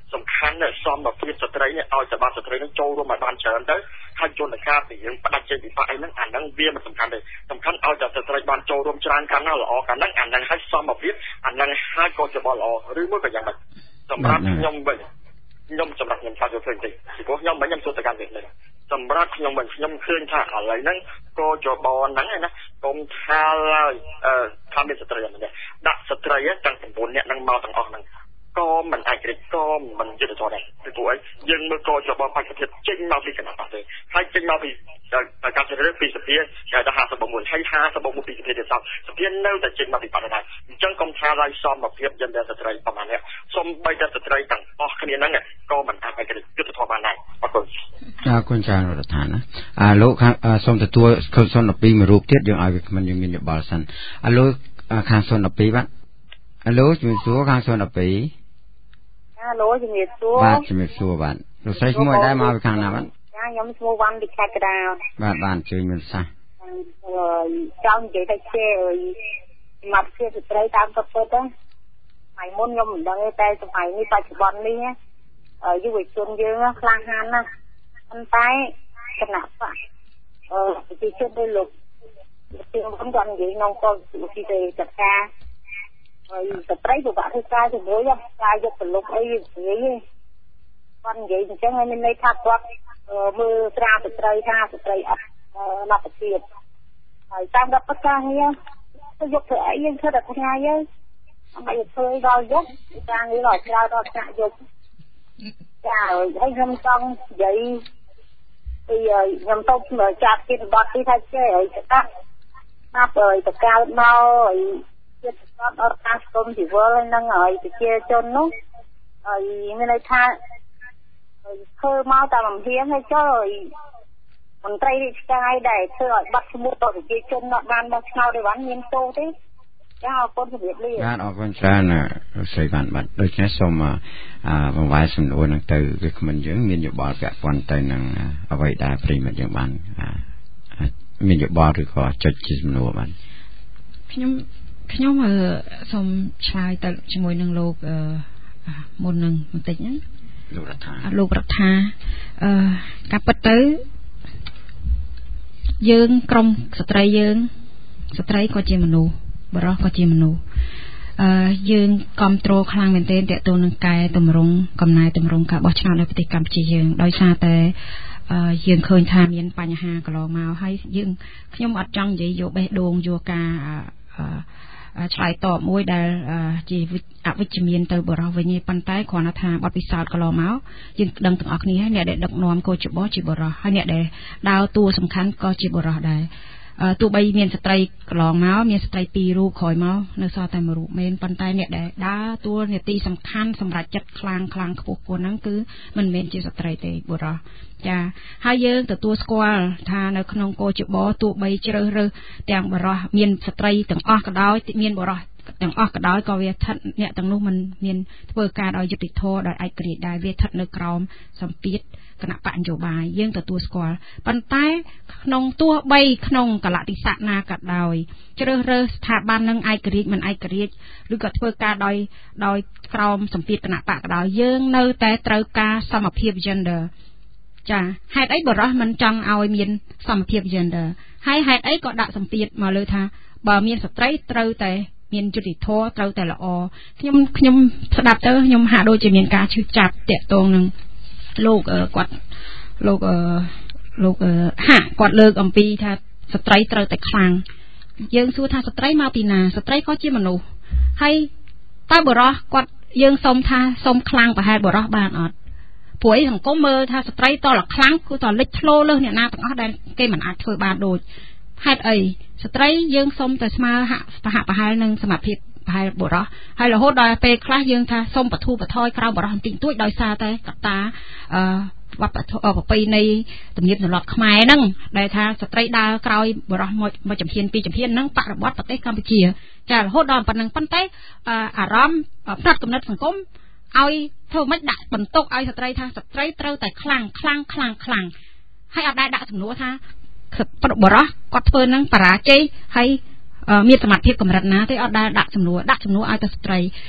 សំខាន់ណាស់សមភាពស្ត្រីនេះឲ្យសម្បត្តិស្ត្រីនឹងចូលរួមឲ្យបានច្រើនទៅហើយយន្តការពីយើងផ្ដាច់ចេញពីបាក់អីហ្នឹងអាហ្នឹងវាមិនសំខាន់ទេសំខាន់ឲ្យតែស្ត្រីបានចូលរួមច្រើនកាន់ណាល្អកាន់ហ្នឹងអាហ្នឹងឲ្យសមភាពអាហ្នឹងហើយក៏ជាបល្អឬមួយក៏យ៉ាងម៉េចសម្រាប់ខ្ញុំវិញខ្ញុំសម្រាប់ខ្ញុំថាយកឃើញទេពីព្រោះខ្ញុំមិនខ្ញុំសួរទៅកាន់វិញសម្រាប់ខ្ញុំវិញខ្ញុំឃើញថាឥឡូវហ្នឹងក៏ជាបហ្នឹងណាកុំថាឡើយអឺថាមានស្ត្រីហ្នឹងដាក់ស្ត្រីទាំង៩នាក់ហ្នឹងមកទាំងអស់ហ្នឹងក៏មិនអាចក្រិចក៏មិនយុទ្ធធម៌ដែរពីព្រោះអីយើងមើលក៏ជាបបច្ចុប្បន្នចេញមកពីគណៈបកទេហើយចេញមកពីការជ្រើសរើសពីសភាគេថាห้าสิบមួយហើយห้าสิบមួយពីសភាទៀតសោះសភានៅតែចេញមកពីបកដែរអញ្ចឹងកុំថាឡើយសមភាពយន្តស្ត្រីប្រហែលនេះសូម្បីតែស្ត្រីទាំងអស់គ្នាហ្នឹងក៏មិនអាចក្រិចយុទ្ធធម៌បានដែរអរគុណអរគុណច្រើនរដ្ឋាភិបាលអាលោកខាងសូមទទួលខុសសុន12មួយរូបទៀតយើងឲ្យវាមិនយើងមានយោបល់សិនអាលោកខាងសុន12បាទអាលោកជំរាបសួរខាងសុន12 អាឡូជំរាបសួរបាទជំរាបសួរបាទលោកស្រីឈ្មោះអីដែរមកពីខាងណាបាទចាខ្ញុំឈ្មោះវ៉ាន់ពីខេត្តកណ្ដាលបាទបានជឿមានសាសចង់និយាយថាជាសមត្ថភាពស្ត្រីតាមពិតទៅថ្ងៃមុនខ្ញុំមិនដឹងទេតែសម័យនេះបច្ចុប្បន្ននេះយុវជនយើងខ្លាំងហានណាស់ប៉ុន្តែគណៈបកអឺប្រជាជនដូចលោកទីខ្ញុំគាត់និយាយក្នុងកលវិទ្យាចាត់ការហើយស្ត្រីពិបាកធ្វើការជាមួយការយកប្រឡប់អីនិយាយគាត់និយាយអញ្ចឹងហើយមានន័យថាគាត់មើលស្រាស្ត្រីថាស្ត្រីអត់លទ្ធភាពហើយតាមរដ្ឋប្រកាសនេះទៅយកធ្វើអីយើងធ្វើតែថ្ងៃហើយអត់ឲ្យធ្វើដល់យកការងារដល់ឆ្លើយដល់ចាក់យកចាហើយខ្ញុំចង់និយាយពីខ្ញុំទៅចាត់ពីបទទីថាចេះហើយស្ដាប់ណាប់ហើយតកៅមកហើយចិត្តស្គាល់អត់ការស្គមជីវលហ្នឹងហើយប្រជាជននោះហើយមានន័យថាធ្វើមកតាមអំហៀងហើយចុះហើយមន្ត្រីរាជការដែរធ្វើឲ្យបាត់ឈ្មោះដល់ប្រជាជនអត់បានមកឆ្នោតទេវ៉ាន់មានទោសទេចាអរគុណជំរាបលាបាទអរគុណច្រើនលោកស្រីបានបាទដូច្នេះសូមអឺបង្វែរសំណួរនឹងទៅវាគ្មិនយើងមានយោបល់ពាក់ព័ន្ធទៅនឹងអ្វីដែលប្រិមិត្តយើងបានមានយោបល់ឬក៏ចុចជាសំណួរបាទខ្ញុំខ្ញុំសូមឆ្លើយទៅជាមួយនឹងលោកមុននឹងបន្តិចហ្នឹងលោករដ្ឋាលោករដ្ឋាអឺការពិតទៅយើងក្រុមស្ត្រីយើងស្ត្រីក៏ជាមនុស្សបរិសុទ្ធក៏ជាមនុស្សអឺយើងគ្រប់គ្រងខ្លាំងមែនទែនតទៅនឹងកែតម្រង់កំណែតម្រង់ការបោះឆ្នោតនៅប្រទេសកម្ពុជាយើងដោយសារតែអឺយើងឃើញថាមានបញ្ហាកន្លងមកហើយយើងខ្ញុំអត់ចង់និយាយយកបេះដូងយកការអឺឆ្លើយតបមួយដែលជាអវិជ្ជមានទៅបរិសុទ្ធវិញទេប៉ុន្តែគ្រាន់តែថាបទពិសោធន៍កន្លងមកយើងដឹងទាំងអស់គ្នាហើយអ្នកដែលដឹកនាំកោជបជាបរិសុទ្ធហើយអ្នកដែលដើរតួសំខាន់ក៏ជាបរិសុទ្ធដែរទោះបីមានស្ត្រីកន្លងមកមានស្ត្រីពីររូបក្រោយមកនៅសល់តែមួយរូបមែនប៉ុន្តែអ្នកដែលដើរតួនាទីសំខាន់សម្រាប់ចិត្តខ្លាំងខ្លាំងខ្ពស់ខ្ពស់ហ្នឹងគឺមិនមែនជាស្ត្រីទេបរិសុទ្ធចាហើយយើងទទួលស្គាល់ថានៅក្នុងកោជបទោះបីជ្រើសរើសទាំងបរិសុទ្ធមានស្ត្រីទាំងអស់ក៏ដោយមានបរិសុទ្ធទាំងអស់ក៏ដោយក៏វាស្ថិតអ្នកទាំងនោះមិនមានធ្វើការដោយយុត្តិធម៌ដោយឯករាជ្យដែរវាស្ថិតនៅក្រោមសម្ពាធគណៈបកនយោបាយយើងទទួលស្គាល់ប៉ុន្តែក្នុងទោះបីក្នុងកលតិស័កណាក៏ដោយជ្រើសរើសស្ថាប័ននឹងឯករាជ្យមិនឯករាជ្យឬក៏ធ្វើការដោយដោយក្រោមសម្ពាធគណៈបកក៏ដោយយើងនៅតែត្រូវការសមភាព gender ចាហេតុអីបរិសុទ្ធមិនចង់ឲ្យមានសមភាព gender ហើយហេតុអីក៏ដាក់សម្ពាធមកលើថាបើមានស្ត្រីត្រូវតែមានយុត្តិធម៌ត្រូវតែល្អខ្ញុំខ្ញុំស្ដាប់ទៅខ្ញុំហាក់ដូចជាមានការឈឺចាប់តាក់ទងនឹងលោកគាត់លោកលោកហាក់គាត់លើកអំពីថាស្ត្រីត្រូវតែខ្លាំងយើងសួរថាស្ត្រីមកពីណាស្ត្រីក៏ជាមនុស្សហើយតើបរិសុទ្ធគាត់យើងសុំថាសុំខ្លាំងប្រហែលបរិសុទ្ធបានអត់ព្រោះអីសង្គមមើលថាស្ត្រីតលខ្លាំងគឺតលិចធ្លោលើសអ្នកណាទាំងអស់ដែលគេមិនអាចធ្វើបានដូចហេតុអីស្ត្រីយើងសុំតែស្មើហាក់ប្រហាក់ប្រហែលនឹងសមត្ថភាពប្រហែលបុរសហើយរហូតដល់ពេលខ្លះយើងថាសុំបធូរបថយក្រៅបុរសបន្តិចតួចដោយសារតែកត្តាអឺវប្បធម៌ប្រពៃណីទំនៀមទម្លាប់ខ្មែរហ្នឹងដែលថាស្ត្រីដើរក្រោយបុរសមកមកចំហៀនពីចំហៀនហ្នឹងបរិបទប្រទេសកម្ពុជាចារហូតដល់ប៉ុណ្ណឹងប៉ុន្តែអារម្មណ៍ផ្នែកគំនិតសង្គមឲ្យធ្វើមិនដាក់បន្ទុកឲ្យស្ត្រីថាស្ត្រីត្រូវតែខ្លាំងខ្លាំងខ្លាំងខ្លាំងហើយអត់ដែលដាក់សំណួរថាបរិសុទ្ធគាត់ធ្វើនឹងបរាជ័យហើយមានសមត្ថភាពកម្រិតណាទេអត់ដែលដាក់សំណួរដាក់សំណួរឲ្យទៅស្ត្រី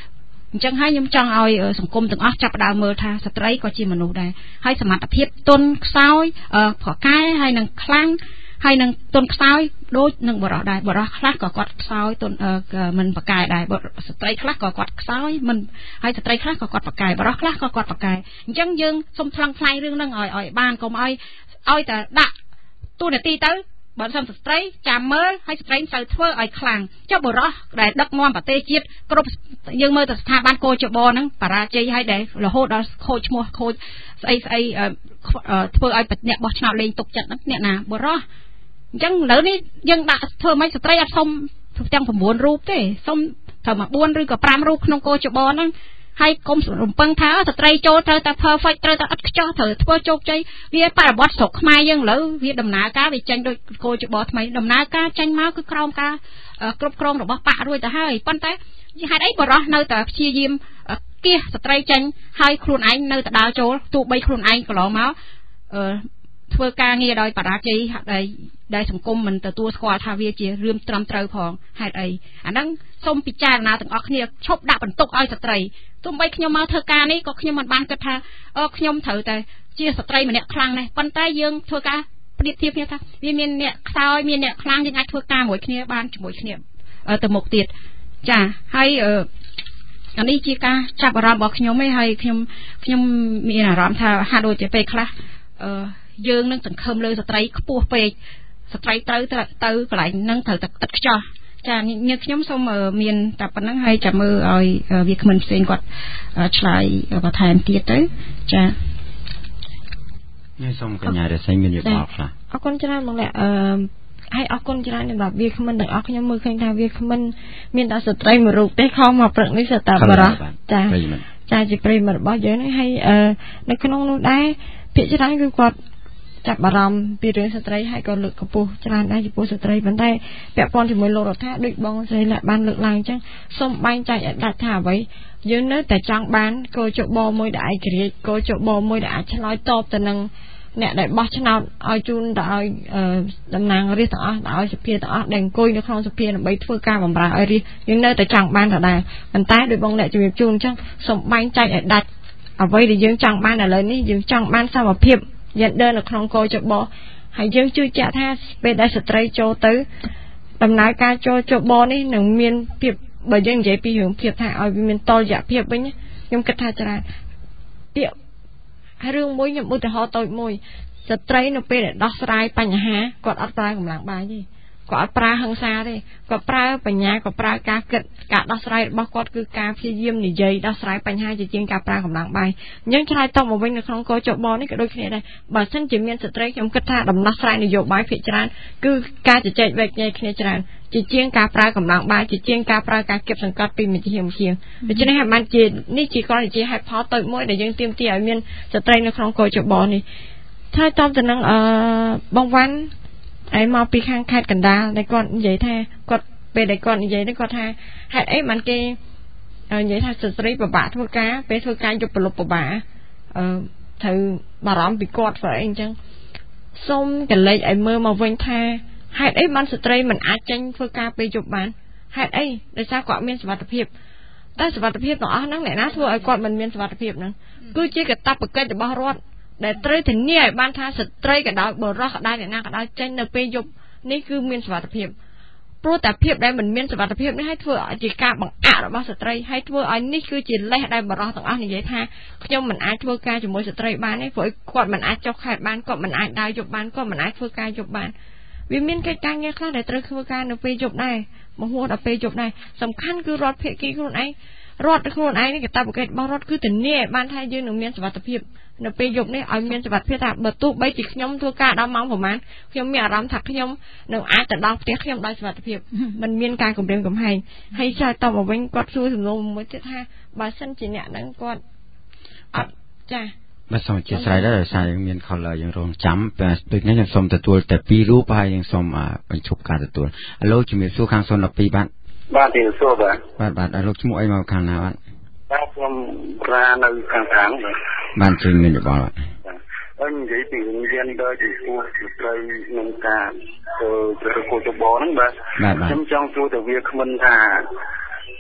អញ្ចឹងហើយខ្ញុំចង់ឲ្យសង្គមទាំងអស់ចាប់ផ្ដើមមើលថាស្ត្រីក៏ជាមនុស្សដែរហើយសមត្ថភាពទន់ខ្សោយប្រកែហើយនឹងខ្លាំងហើយនឹងទន់ខ្សោយដូចនឹងបរិសុទ្ធដែរបរិសុទ្ធខ្លះក៏គាត់ខ្សោយទន់មិនប្រកែដែរស្ត្រីខ្លះក៏គាត់ខ្សោយមិនហើយស្ត្រីខ្លះក៏គាត់ប្រកែបរិសុទ្ធខ្លះក៏គាត់ប្រកែអញ្ចឹងយើងសូមថ្លឹងថ្លែងរឿងហ្នឹងឲ្យឲ្យបានកុំឲ្យឲ្យតែដាក់ទូនាទីទៅបើសិនស្ត្រីចាំមើលហើយស្ត្រីត្រូវធ្វើឲ្យខ្លាំងចុះបរិសុទ្ធដែលដឹកនាំប្រទេសជាតិគ្រប់យើងមើលទៅស្ថាប័នកោជបហ្នឹងបរាជ័យហើយដែលរហូតដល់ខូចឈ្មោះខូចស្អីស្អីធ្វើឲ្យអ្នកបោះឆ្នោតលេងទុកចិត្តហ្នឹងអ្នកណាបរិសុទ្ធអញ្ចឹងឥឡូវនេះយើងដាក់ធ្វើមិនស្ត្រីអត់សុំទាំង៩រូបទេសុំត្រូវមកបួនឬក៏ប្រាំរូបក្នុងកោជបហ្នឹងហើយកុំរំពឹងថាស្ត្រីចូលត្រូវតែ perfect ត្រូវតែអត់ខ្ចោះត្រូវធ្វើជោគជ័យវាបរិបទស្រុកខ្មែរយើងឥឡូវវាដំណើរការវាចេញដូចកោជបថ្មីដំណើរការចេញមកគឺក្រោមការគ្រប់គ្រងរបស់បករួចទៅហើយប៉ុន្តែហេតុអីបរោះនៅតែព្យាយាមគៀសស្ត្រីចេញហើយខ្លួនឯងនៅតែដើរចូលទោះបីខ្លួនឯងកន្លងមកអឺធ្វើការងារដោយបរាជ័យដែលដែលសង្គមមិនទទួលស្គាល់ថាវាជារឿងត្រឹមត្រូវផងហេតុអីអាហ្នឹងសូមពិចារណាទាំងអស់គ្នាឈប់ដាក់បន្ទុកឲ្យស្ត្រីទោះបីខ្ញុំមកធ្វើការនេះក៏ខ្ញុំមិនបានគិតថាអឺខ្ញុំត្រូវតែជាស្ត្រីម្នាក់ខ្លាំងណាស់ប៉ុន្តែយើងធ្វើការប្រៀបធៀបគ្នាថាវាមានអ្នកខ្សោយមានអ្នកខ្លាំងយើងអាចធ្វើការមួយគ្នាបានជាមួយគ្នាទៅមុខទៀតចាហើយអឺអានេះជាការចាប់អារម្មណ៍របស់ខ្ញុំឯងហើយខ្ញុំខ្ញុំមានអារម្មណ៍ថាហាក់ដូចជាពេលខ្លះអឺយើងនឹងសង្ឃឹមលើស្ត្រីខ្ពស់ពេកស្ត្រីត្រូវទៅទៅកន្លែងហ្នឹងត្រូវតែឥតខ្ចោះចាញើសខ្ញុំសូមមានតែប៉ុណ្្នឹងហើយចាំមើលឲ្យវាគ្មិនផ្សេងគាត់ឆ្លើយបន្ថែមទៀតទៅចាញើសសូមកញ្ញារស្មីមានយោបល់ខ្លះអរគុណច្រើនបងអ្នកអឺហើយអរគុណច្រើនសម្រាប់វាគ្មិនទាំងអស់ខ្ញុំមើលឃើញថាវាគ្មិនមានតែស្ត្រីមួយរូបទេខំមកព្រឹកនេះសតាបរោះចាចាជាប្រិមត្តរបស់យើងហ្នឹងហើយនៅក្នុងនោះដែរភាគច្រើនគឺគាត់ចាប់អារម្មណ៍ពីរឿងស្ត្រីហើយក៏លើកកម្ពស់ច្រើនដែរចំពោះស្ត្រីប៉ុន្តែពាក់ព័ន្ធជាមួយលោករដ្ឋាដូចបងស្រីលាក់បានលើកឡើងអញ្ចឹងសូមបែងចែកឲ្យដាច់ថាអ្វីយើងនៅតែចង់បានកោជបមួយដែលឯករាជ្យកោជបមួយដែលអាចឆ្លើយតបទៅនឹងអ្នកដែលបោះឆ្នោតឲ្យជូនទៅឲ្យតំណាងរាស្ត្រទាំងអស់ទៅឲ្យសភាទាំងអស់ដែលអង្គុយនៅក្នុងសភាដើម្បីធ្វើការបម្រើឲ្យរាស្ត្រយើងនៅតែចង់បានដដែលប៉ុន្តែដោយបងអ្នកជំរាបជូនអញ្ចឹងសូមបែងចែកឲ្យដាច់អ្វីដែលយើងចង់បានឥឡូវនេះយើងចង់បានសមភាពយេនឌ័រនៅក្នុងកោជបហើយយើងជឿជាក់ថាពេលដែលស្ត្រីចូលទៅដំណើរការចូលជបនេះនឹងមានភាពបើយើងនិយាយពីរឿងភាពថាឲ្យវាមានតលយៈភាពវិញខ្ញុំគិតថាច្រើនពាក្យហើយរឿងមួយខ្ញុំឧទាហរណ៍តូចមួយស្ត្រីនៅពេលដែលដោះស្រាយបញ្ហាគាត់អត់ប្រើកម្លាំងបាយទេគាត់អត់ប្រើហិង្សាទេគាត់ប្រើបញ្ញាគាត់ប្រើការគិតការដោះស្រាយរបស់គាត់គឺការព្យាយាមនិយាយដោះស្រាយបញ្ហាជាជាងការប្រើកម្លាំងបាយអញ្ចឹងឆ្លើយតបមកវិញនៅក្នុងកោជបនេះក៏ដូចគ្នាដែរបើសិនជាមានស្ត្រីខ្ញុំគិតថាដំណោះស្រាយនយោបាយភាគច្រើនគឺការជជែកវែកញែកគ្នាច្រើនជាជាងការប្រើកម្លាំងបាយជាជាងការប្រើការគៀបសង្កត់ពីមជ្ឈមណ្ឌលដូច្នេះហើយបានជានេះជាគ្រាន់តែជាហេតុផលតូចមួយដែលយើងទាមទារឲ្យមានស្ត្រីនៅក្នុងកោជបនេះឆ្លើយតបទៅនឹងអឺបងវ៉ាន់ឯមកពីខាងខេត្តកណ្ដាលដែលគាត់និយាយថាគាត់ពេលដែលគាត់និយាយទៅគាត់ថាហេតុអីបានគេនិយាយថាស្ត្រីពិបាកធ្វើការពេលធ្វើការយប់ប្រលប់ពិបាកអឺត្រូវបារម្ភពីគាត់ស្អីអញ្ចឹងសូមកលេចឲ្យមើលមកវិញថាហេតុអីបានស្ត្រីមិនអាចចេញធ្វើការពេលយប់បានហេតុអីដោយសារគាត់មានសុវត្ថិភាពតែសុវត្ថិភាពទាំងអស់ហ្នឹងអ្នកណាធ្វើឲ្យគាត់មិនមានសុវត្ថិភាពហ្នឹងគឺជាកាតព្វកិច្ចរបស់រដ្ឋដែលត្រូវធានាឲ្យបានថាស្ត្រីក៏ដោយបរិសុទ្ធក៏ដោយអ្នកណាក៏ដោយចេញនៅពេលយប់នេះគឺមានសុវត្ថិភាពព្រោះតែភាពដែលមិនមានសុវត្ថិភាពនេះឲ្យធ្វើឲ្យជាការបង្អាក់របស់ស្ត្រីហើយធ្វើឲ្យនេះគឺជាលេសដែលបរិសុទ្ធទាំងអស់និយាយថាខ្ញុំមិនអាចធ្វើការជាមួយស្ត្រីបានទេព្រោះគាត់មិនអាចចុះខេត្តបានគាត់មិនអាចដើរយប់បានគាត់មិនអាចធ្វើការយប់បានវាមានកិច្ចការងារខ្លះដែលត្រូវធ្វើការនៅពេលយប់ដែរបង្ហួតដល់ពេលយប់ដែរសំខាន់គឺរដ្ឋភាគីខ្លួនឯងរដ្ឋខ្លួនឯងនេះកាតព្វកិច្ចរបស់រដ្ឋគឺធានាឲ្យបានថាយើងនឹងមានសុវត្ថិភាពនៅពេលយប់នេះឲ្យមានសុវត្ថិភាពថាបើទោះបីជាខ្ញុំធ្វើការដល់ម៉ោងប្រហែលខ្ញុំមានអារម្មណ៍ថាខ្ញុំនឹងអាចទៅដល់ផ្ទះខ្ញុំដោយសុវត្ថិភាពមិនមានការគំរាមកំហែងហើយឆ្លើយតបមកវិញគាត់សួរសំណួរមួយទៀតថាបើសិនជាអ្នកហ្នឹងគាត់អត់ចាបាទសូមជាស្រ័យដែរដោយសារយើងមាន caller យើងរងចាំដូចនេះខ្ញុំសូមទទួលតែពីររូបហើយយើងសូមបញ្ឈប់ការទទួលឥឡូវជំរាបសួរខាងศูนย์ 12បាទបាទជំរាបសួរបាទបាទបាទឥឡូវឈ្មោះអីមកខាងណាបាទបាទខ្ញុំរានៅខាងខាងបាទជឿមានយោបល់បាទអឺនិយាយពីរៀនដល់ចំពោះស្ត្រីក្នុងការធ្វើកោជបហ្នឹងបាទខ្ញុំចង់សួរទៅវាគ្មិនថា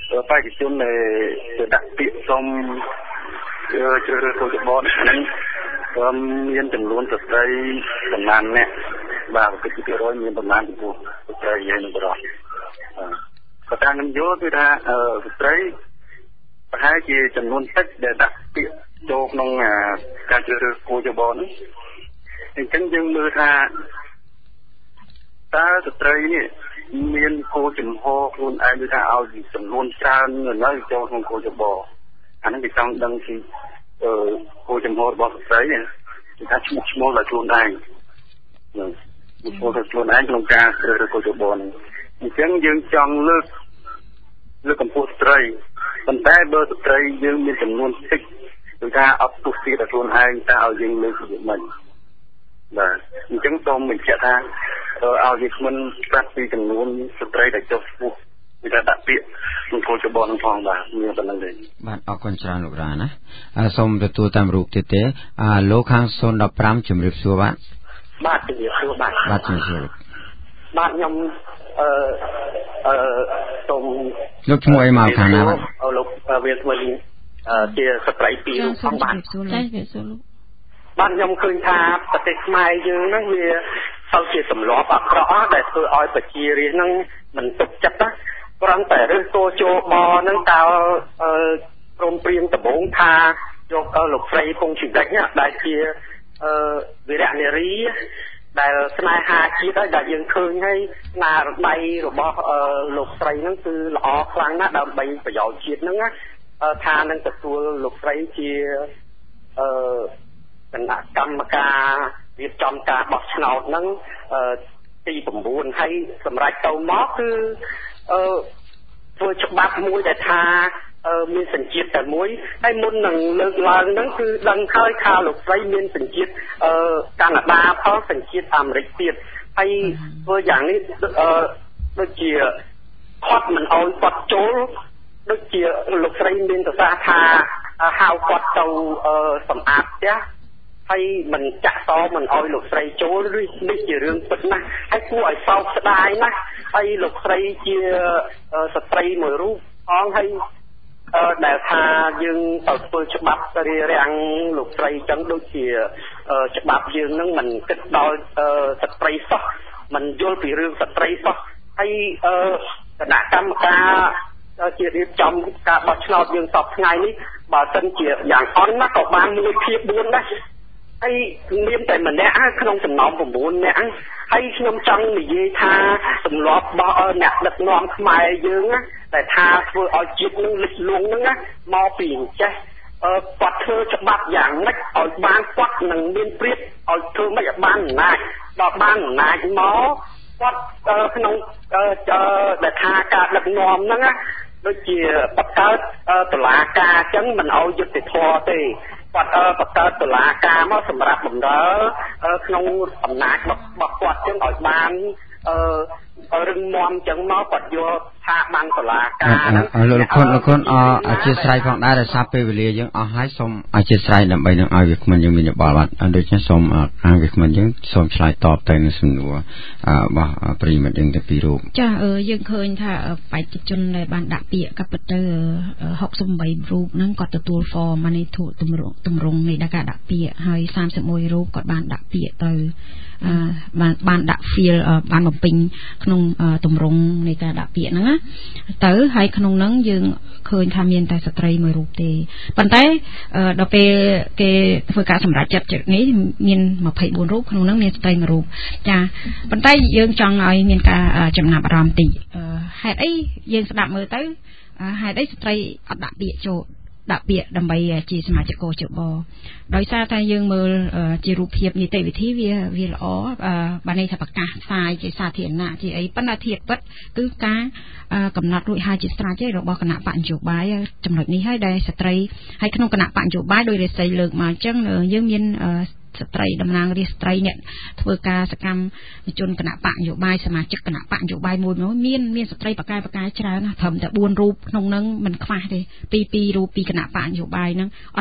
បេក្ខជនដែលដាក់ពាក្យសុំជ្រើសរើសគោលបនហ្នឹងក៏មានចំនួនស្ត្រីប្រមាណអ្នកបាទប្រតិភិរយមានប្រមាណចំពោះស្ត្រីហើយនឹងបរិសុទ្ធក៏តាមខ្ញុំយល់គឺថាស្ត្រីប្រហែលជាចំនួនតិចដែលដាក់ពាក្យចូលក្នុងការជ្រើសរើសគោលបននេះអញ្ចឹងយើងមើលថាតើស្ត្រីនេះមានគោលចំហខ្លួនឯងឬថាឲ្យចំនួនច្រើននៅចូលក្នុងគោលចំហអានេះគេចង់ដឹងពីគោលចំហរបស់ស្ត្រីនេះគេថាឈ្មោះឈ្មោះដល់ខ្លួនឯងនឹងឈ្មោះដល់ខ្លួនឯងក្នុងការជ្រើសរើសគោលចំហនេះអញ្ចឹងយើងចង់លើកលើកកម្ពស់ស្ត្រីប៉ុន្តែបើស្ត្រីយើងមានចំនួនតិចគឺថាអត់ពុះទៀតដល់ខ្លួនឯងតើឲ្យយើងលើកវាមិនបាទអញ្ចឹងសូមបញ្ជាក់ថាឲ្យវាគ្មិនស្ដាប់ពីចំនួនស្ត្រីដែលចុះឈ្មោះវាថាដាក់ពាក្យក្នុងគោលចំហនឹងផងបាទមានប៉ុណ្្នឹងទេបាទអរគុណច្រើនលោករ៉ាណាសូមទទួលតាមរូបទៀតទេអាលោកខាងศูนย์ mộtห้าជំរាបសួរបាទបាទជំរាបសួរបាទបាទជំរាបសួរបាទខ្ញុំអឺអឺសូមលោកឈ្មោះអីមកខាងណាបាទលោកវាស្វិញជាស្ត្រីពីររូបផងបាទចាជំរាបសួរលោកបាទខ្ញុំឃើញថាប្រទេសខ្មែរយើងហ្នឹងវាទៅជាទម្លាប់អាក្រក់ដែលធ្វើឲ្យប្រជារាស្ត្រហ្នឹងមិនទុកចិត្តណាគ្រាន់តែរើសគោជបហ្នឹងតើព្រមព្រៀងដំបូងថាយកលោកស្រីពងជីវិតនេះដែលជាវីរៈនារីដែលស្នេហាជាតិហើយដែលយើងឃើញហើយស្នាដៃរបស់លោកស្រីហ្នឹងគឺល្អខ្លាំងណាស់ដើម្បីប្រយោជន៍ជាតិហ្នឹងណាថានឹងទទួលលោកស្រីជាអឺគណៈកម្មការរៀបចំការបោះឆ្នោតហ្នឹងទី9ហើយសម្រាប់ទៅមកគឺអឺធ្វើច្បាប់មួយដែលថាមានសញ្ជាតិតែមួយហើយមុននឹងលើកឡើងហ្នឹងគឺដឹងហើយថាលោកស្រីមានសញ្ជាតិកាណាដាផងសញ្ជាតិអាមេរិកទៀតហើយធ្វើយ៉ាងនេះដូចជាគាត់មិនអោយគាត់ចូលដូចជាលោកស្រីមានប្រសាសន៍ថាហៅគាត់ទៅសម្អាតផ្ទះហើយមិនចាក់តមិនអោយលោកស្រីចូលឬនេះជារឿងពិតណាស់ហើយគួរឲ្យសោកស្ដាយណាស់ហើយលោកស្រីជាស្ត្រីមួយរូបផងហើយដែលថាយើងទៅធ្វើច្បាប់រារាំងលោកស្រីចឹងដូចជាច្បាប់យើងនឹងមិនគិតដល់ស្ត្រីសោះមិនយល់ពីរឿងស្ត្រីសោះហើយគណៈកម្មការជារៀបចំការបោះឆ្នោតយើងសពថ្ងៃនេះបើសិនជាយ៉ាងអន់ណាក៏បានមួយភាគបួនដែរហើយមានតែម្នាក់ក្នុងចំណោម9នាក់ហើយខ្ញុំចង់និយាយថាទម្លាប់របស់អ្នកដឹកនាំខ្មែរយើងតែថាធ្វើឲ្យជាតិនឹងលិចលង់ហ្នឹងមកពីអញ្ចេះគាត់ធ្វើច្បាប់យ៉ាងម៉េចឲ្យបានគាត់នឹងមានព្រៀបឲ្យធ្វើម៉េចឲ្យបានអំណាចដល់បានអំណាចមកគាត់ក្នុងដែលថាការដឹកនាំហ្នឹងដូចជាបង្កើតតុលាការអញ្ចឹងមិនឲ្យយុត្តិធម៌ទេគាត់បង្កើតតុលាការមកសម្រាប់បម្រើក្នុងអំណាចរបស់គាត់ចឹងឲ្យបានរឹងមាំចឹងមកគាត់យកថាបានតុលាការលោកគុណលោកគុណអធិស្ឋានផងដែរដោយសារពេលវេលាយើងអស់ហើយសូមអធិស្ឋានដើម្បីនឹងឲ្យវាគ្មិនយើងមានយោបល់បាទដូច្នេះសូមអាវាគ្មិនយើងសូមឆ្លើយតបទៅនឹងសំណួររបស់ប្រិយមិត្តយើងទាំងពីររូបចាយើងឃើញថាបេក្ខជនដែលបានដាក់ពាក្យក៏ពិតទៅหกสิบแปดរូបហ្នឹងគាត់ទទួល form មកនេះធុទម្រង់ទម្រង់នៃការដាក់ពាក្យហើយសាមសិបមួយរូបគាត់បានដាក់ពាក្យទៅបានបានដាក់ feel បានបំពេញក្នុងទម្រង់នៃការដាក់ពាក្យហ្នឹងណាទៅហើយក្នុងហ្នឹងយើងឃើញថាមានតែស្ត្រីមួយរូបទេប៉ុន្តែដល់ពេលគេធ្វើការសម្រេចចិត្តនេះមានยี่สิบสี่រូបក្នុងហ្នឹងមានស្ត្រីមួយរូបចាប៉ុន្តែយើងចង់ឲ្យមានការចំណាប់អារម្មណ៍តិចហេតុអីយើងស្ដាប់មើលទៅហេតុអីស្ត្រីអត់ដាក់ពាក្យចូលដាក់ពាក្យដើម្បីជាសមាជិកកោជបដោយសារតែយើងមើលជារូបភាពនីតិវិធីវាវាល្អបានន័យថាប្រកាសផ្សាយជាសាធារណៈជាអីប៉ុន្តែធៀបពិតគឺការកំណត់រួចហើយជាស្រេចទេរបស់គណៈបកនយោបាយចំណុចនេះហើយដែលស្ត្រីហើយក្នុងគណៈបកនយោបាយដោយរាសីលើកមកអញ្ចឹងយើងមានស្ត្រីតំណាងរាស្ត្រស្ត្រីអ្នកធ្វើការសកម្មជនគណៈបកនយោបាយសមាជិកគណៈបកនយោបាយមួយមួយមានមានស្ត្រីបកកាយបកកាយច្រើនណាស់ត្រឹមតែបួនរូបក្នុងហ្នឹងមិនខ្វះទេពីពីររូបពីគណៈបកនយោបាយហ្នឹងអត់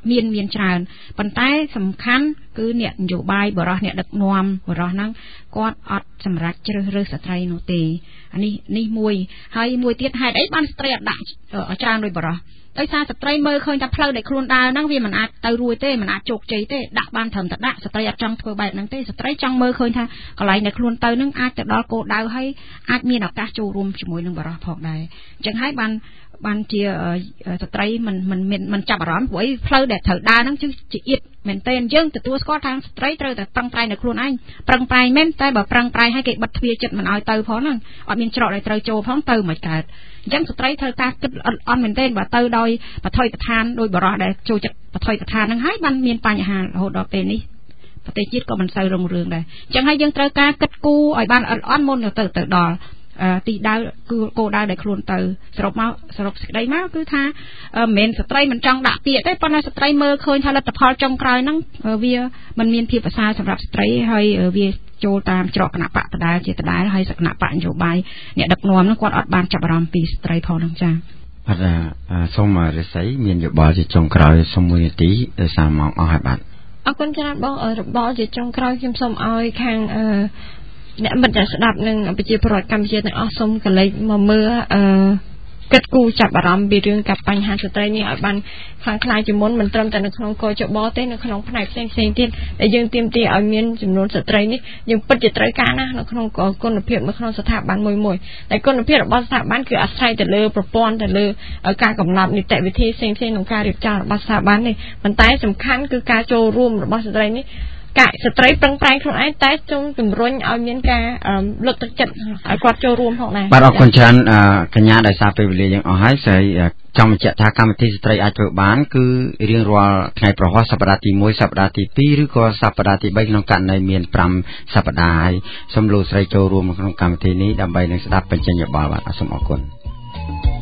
មានមានច្រើនប៉ុន្តែសំខាន់គឺអ្នកនយោបាយបរិះអ្នកដឹកនាំបរិះហ្នឹងគាត់អត់សម្រេចជ្រើសរើសស្ត្រីនោះទេអានេះនេះមួយហើយមួយទៀតហេតុអីបានស្ត្រីអត់ដាក់ច្រើនដោយបរិះដោយសារស្ត្រីមើលឃើញថាផ្លូវដែលខ្លួនដើរហ្នឹងវាមិនអាចទៅរួចទេមិនអាចជោគជ័យទេដាក់បានត្រឹមតែដាក់ស្ត្រីអត់ចង់ធ្វើបែបហ្នឹងទេស្ត្រីចង់មើលឃើញថាកន្លែងដែលខ្លួនទៅហ្នឹងអាចទៅដល់គោលដៅហើយអាចមានឱកាសចូលរួមជាមួយនឹងបរិះផងដែរអញ្ចឹងហើយបានបានជាស្ត្រីមិនមិនមិនចាប់អារម្មណ៍ព្រោះអីផ្លូវដែលត្រូវដើរហ្នឹងជាអៀតមែនទេយើងទទួលស្គាល់ថាស្ត្រីត្រូវតែប្រឹងប្រែងនៅខ្លួនឯងប្រឹងប្រែងមែនតែបើប្រឹងប្រែងឲ្យគេបិទទ្វារចិត្តមិនឲ្យទៅផងហ្នឹងអត់មានច្រកដែលត្រូវចូលផងទៅមិនកើតអញ្ចឹងស្ត្រីត្រូវការគិតអត់មែនទេបើទៅដោយបថុយប្រឋានដោយបរិះដែលចូលចិត្តបថុយប្រឋានហ្នឹងហើយបានមានបញ្ហារហូតដល់ពេលនេះប្រទេសជាតិក៏មិនសូវរុងរឿងដែរអញ្ចឹងហើយយើងត្រូវការគិតគូរឲ្យបានអត់អន់មុនទៅទៅដល់ទីដៅគឺគោលដៅដែលខ្លួនទៅសរុបមកសរុបសេចក្តីមកគឺថាមិនមែនស្ត្រីមិនចង់ដាក់ពាក្យទេប៉ុន្តែស្ត្រីមើលឃើញថាលទ្ធផលចុងក្រោយហ្នឹងវាមិនមានភាពប្រសើរសម្រាប់ស្ត្រីហើយវាចូលតាមច្រកគណៈបកដដែលជាដដែលហើយសក្តិបៈនយោបាយអ្នកដឹកនាំហ្នឹងគាត់អត់បានចាប់អារម្មណ៍ពីស្ត្រីផងហ្នឹងចា៎អត់សូមរិស័យមានយោបល់ជាចុងក្រោយសូមមួយនាទីដោយសារម៉ោងអស់ហើយបាទអរគុណច្រើនបងរបបជាចុងក្រោយខ្ញុំសូមឲ្យខាងអឺអ្នកមិនដែលស្ដាប់នឹងប្រជាពលរដ្ឋកម្ពុជាទាំងអស់សូមកលេចមកមើលអឺគិតគូរចាប់អារម្មណ៍ពីរឿងกับបញ្ហាស្ត្រីនេះឲ្យបានខ្លាំងក្លាជាមុនមិនត្រឹមតែនៅក្នុងកោចបទេនៅក្នុងផ្នែកផ្សេងផ្សេងទៀតដែលយើងទាមទារឲ្យមានចំនួនស្ត្រីនេះយើងពិតជាត្រូវការណាស់នៅក្នុងគុណភាពនៅក្នុងស្ថាប័នមួយមួយតែគុណភាពរបស់ស្ថាប័នគឺអាស្រ័យទៅលើប្រព័ន្ធទៅលើការកំណត់នីតិវិធីផ្សេងផ្សេងក្នុងការរៀបចំរបស់ស្ថាប័ននេះប៉ុន្តែសំខាន់គឺការចូលរួមរបស់ស្ត្រីនេះកាយស្ត្រីប្រឹងប្រែងខ្លួនឯងតែចង់ជំរុញឲ្យមានការលើកទឹកចិត្តឲ្យគាត់ចូលរួមផងដែរបាទអរគុណច្រើនកញ្ញាដែលសារពេលវេលាយើងអស់ហើយស្រីចង់បញ្ជាក់ថាកម្មវិធីស្ត្រីអាចធ្វើបានគឺរៀងរាល់ថ្ងៃប្រហោះសប្តាហ៍ទីមួយសប្តាហ៍ទីពីរឬក៏សប្តាហ៍ទីបីក្នុងករណីមានប្រាំសប្តាហ៍ហើយសូមលោកស្រីចូលរួមក្នុងកម្មវិធីនេះដើម្បីនឹងស្ដាប់បញ្ចេញយោបល់បាទសូមអរគុណ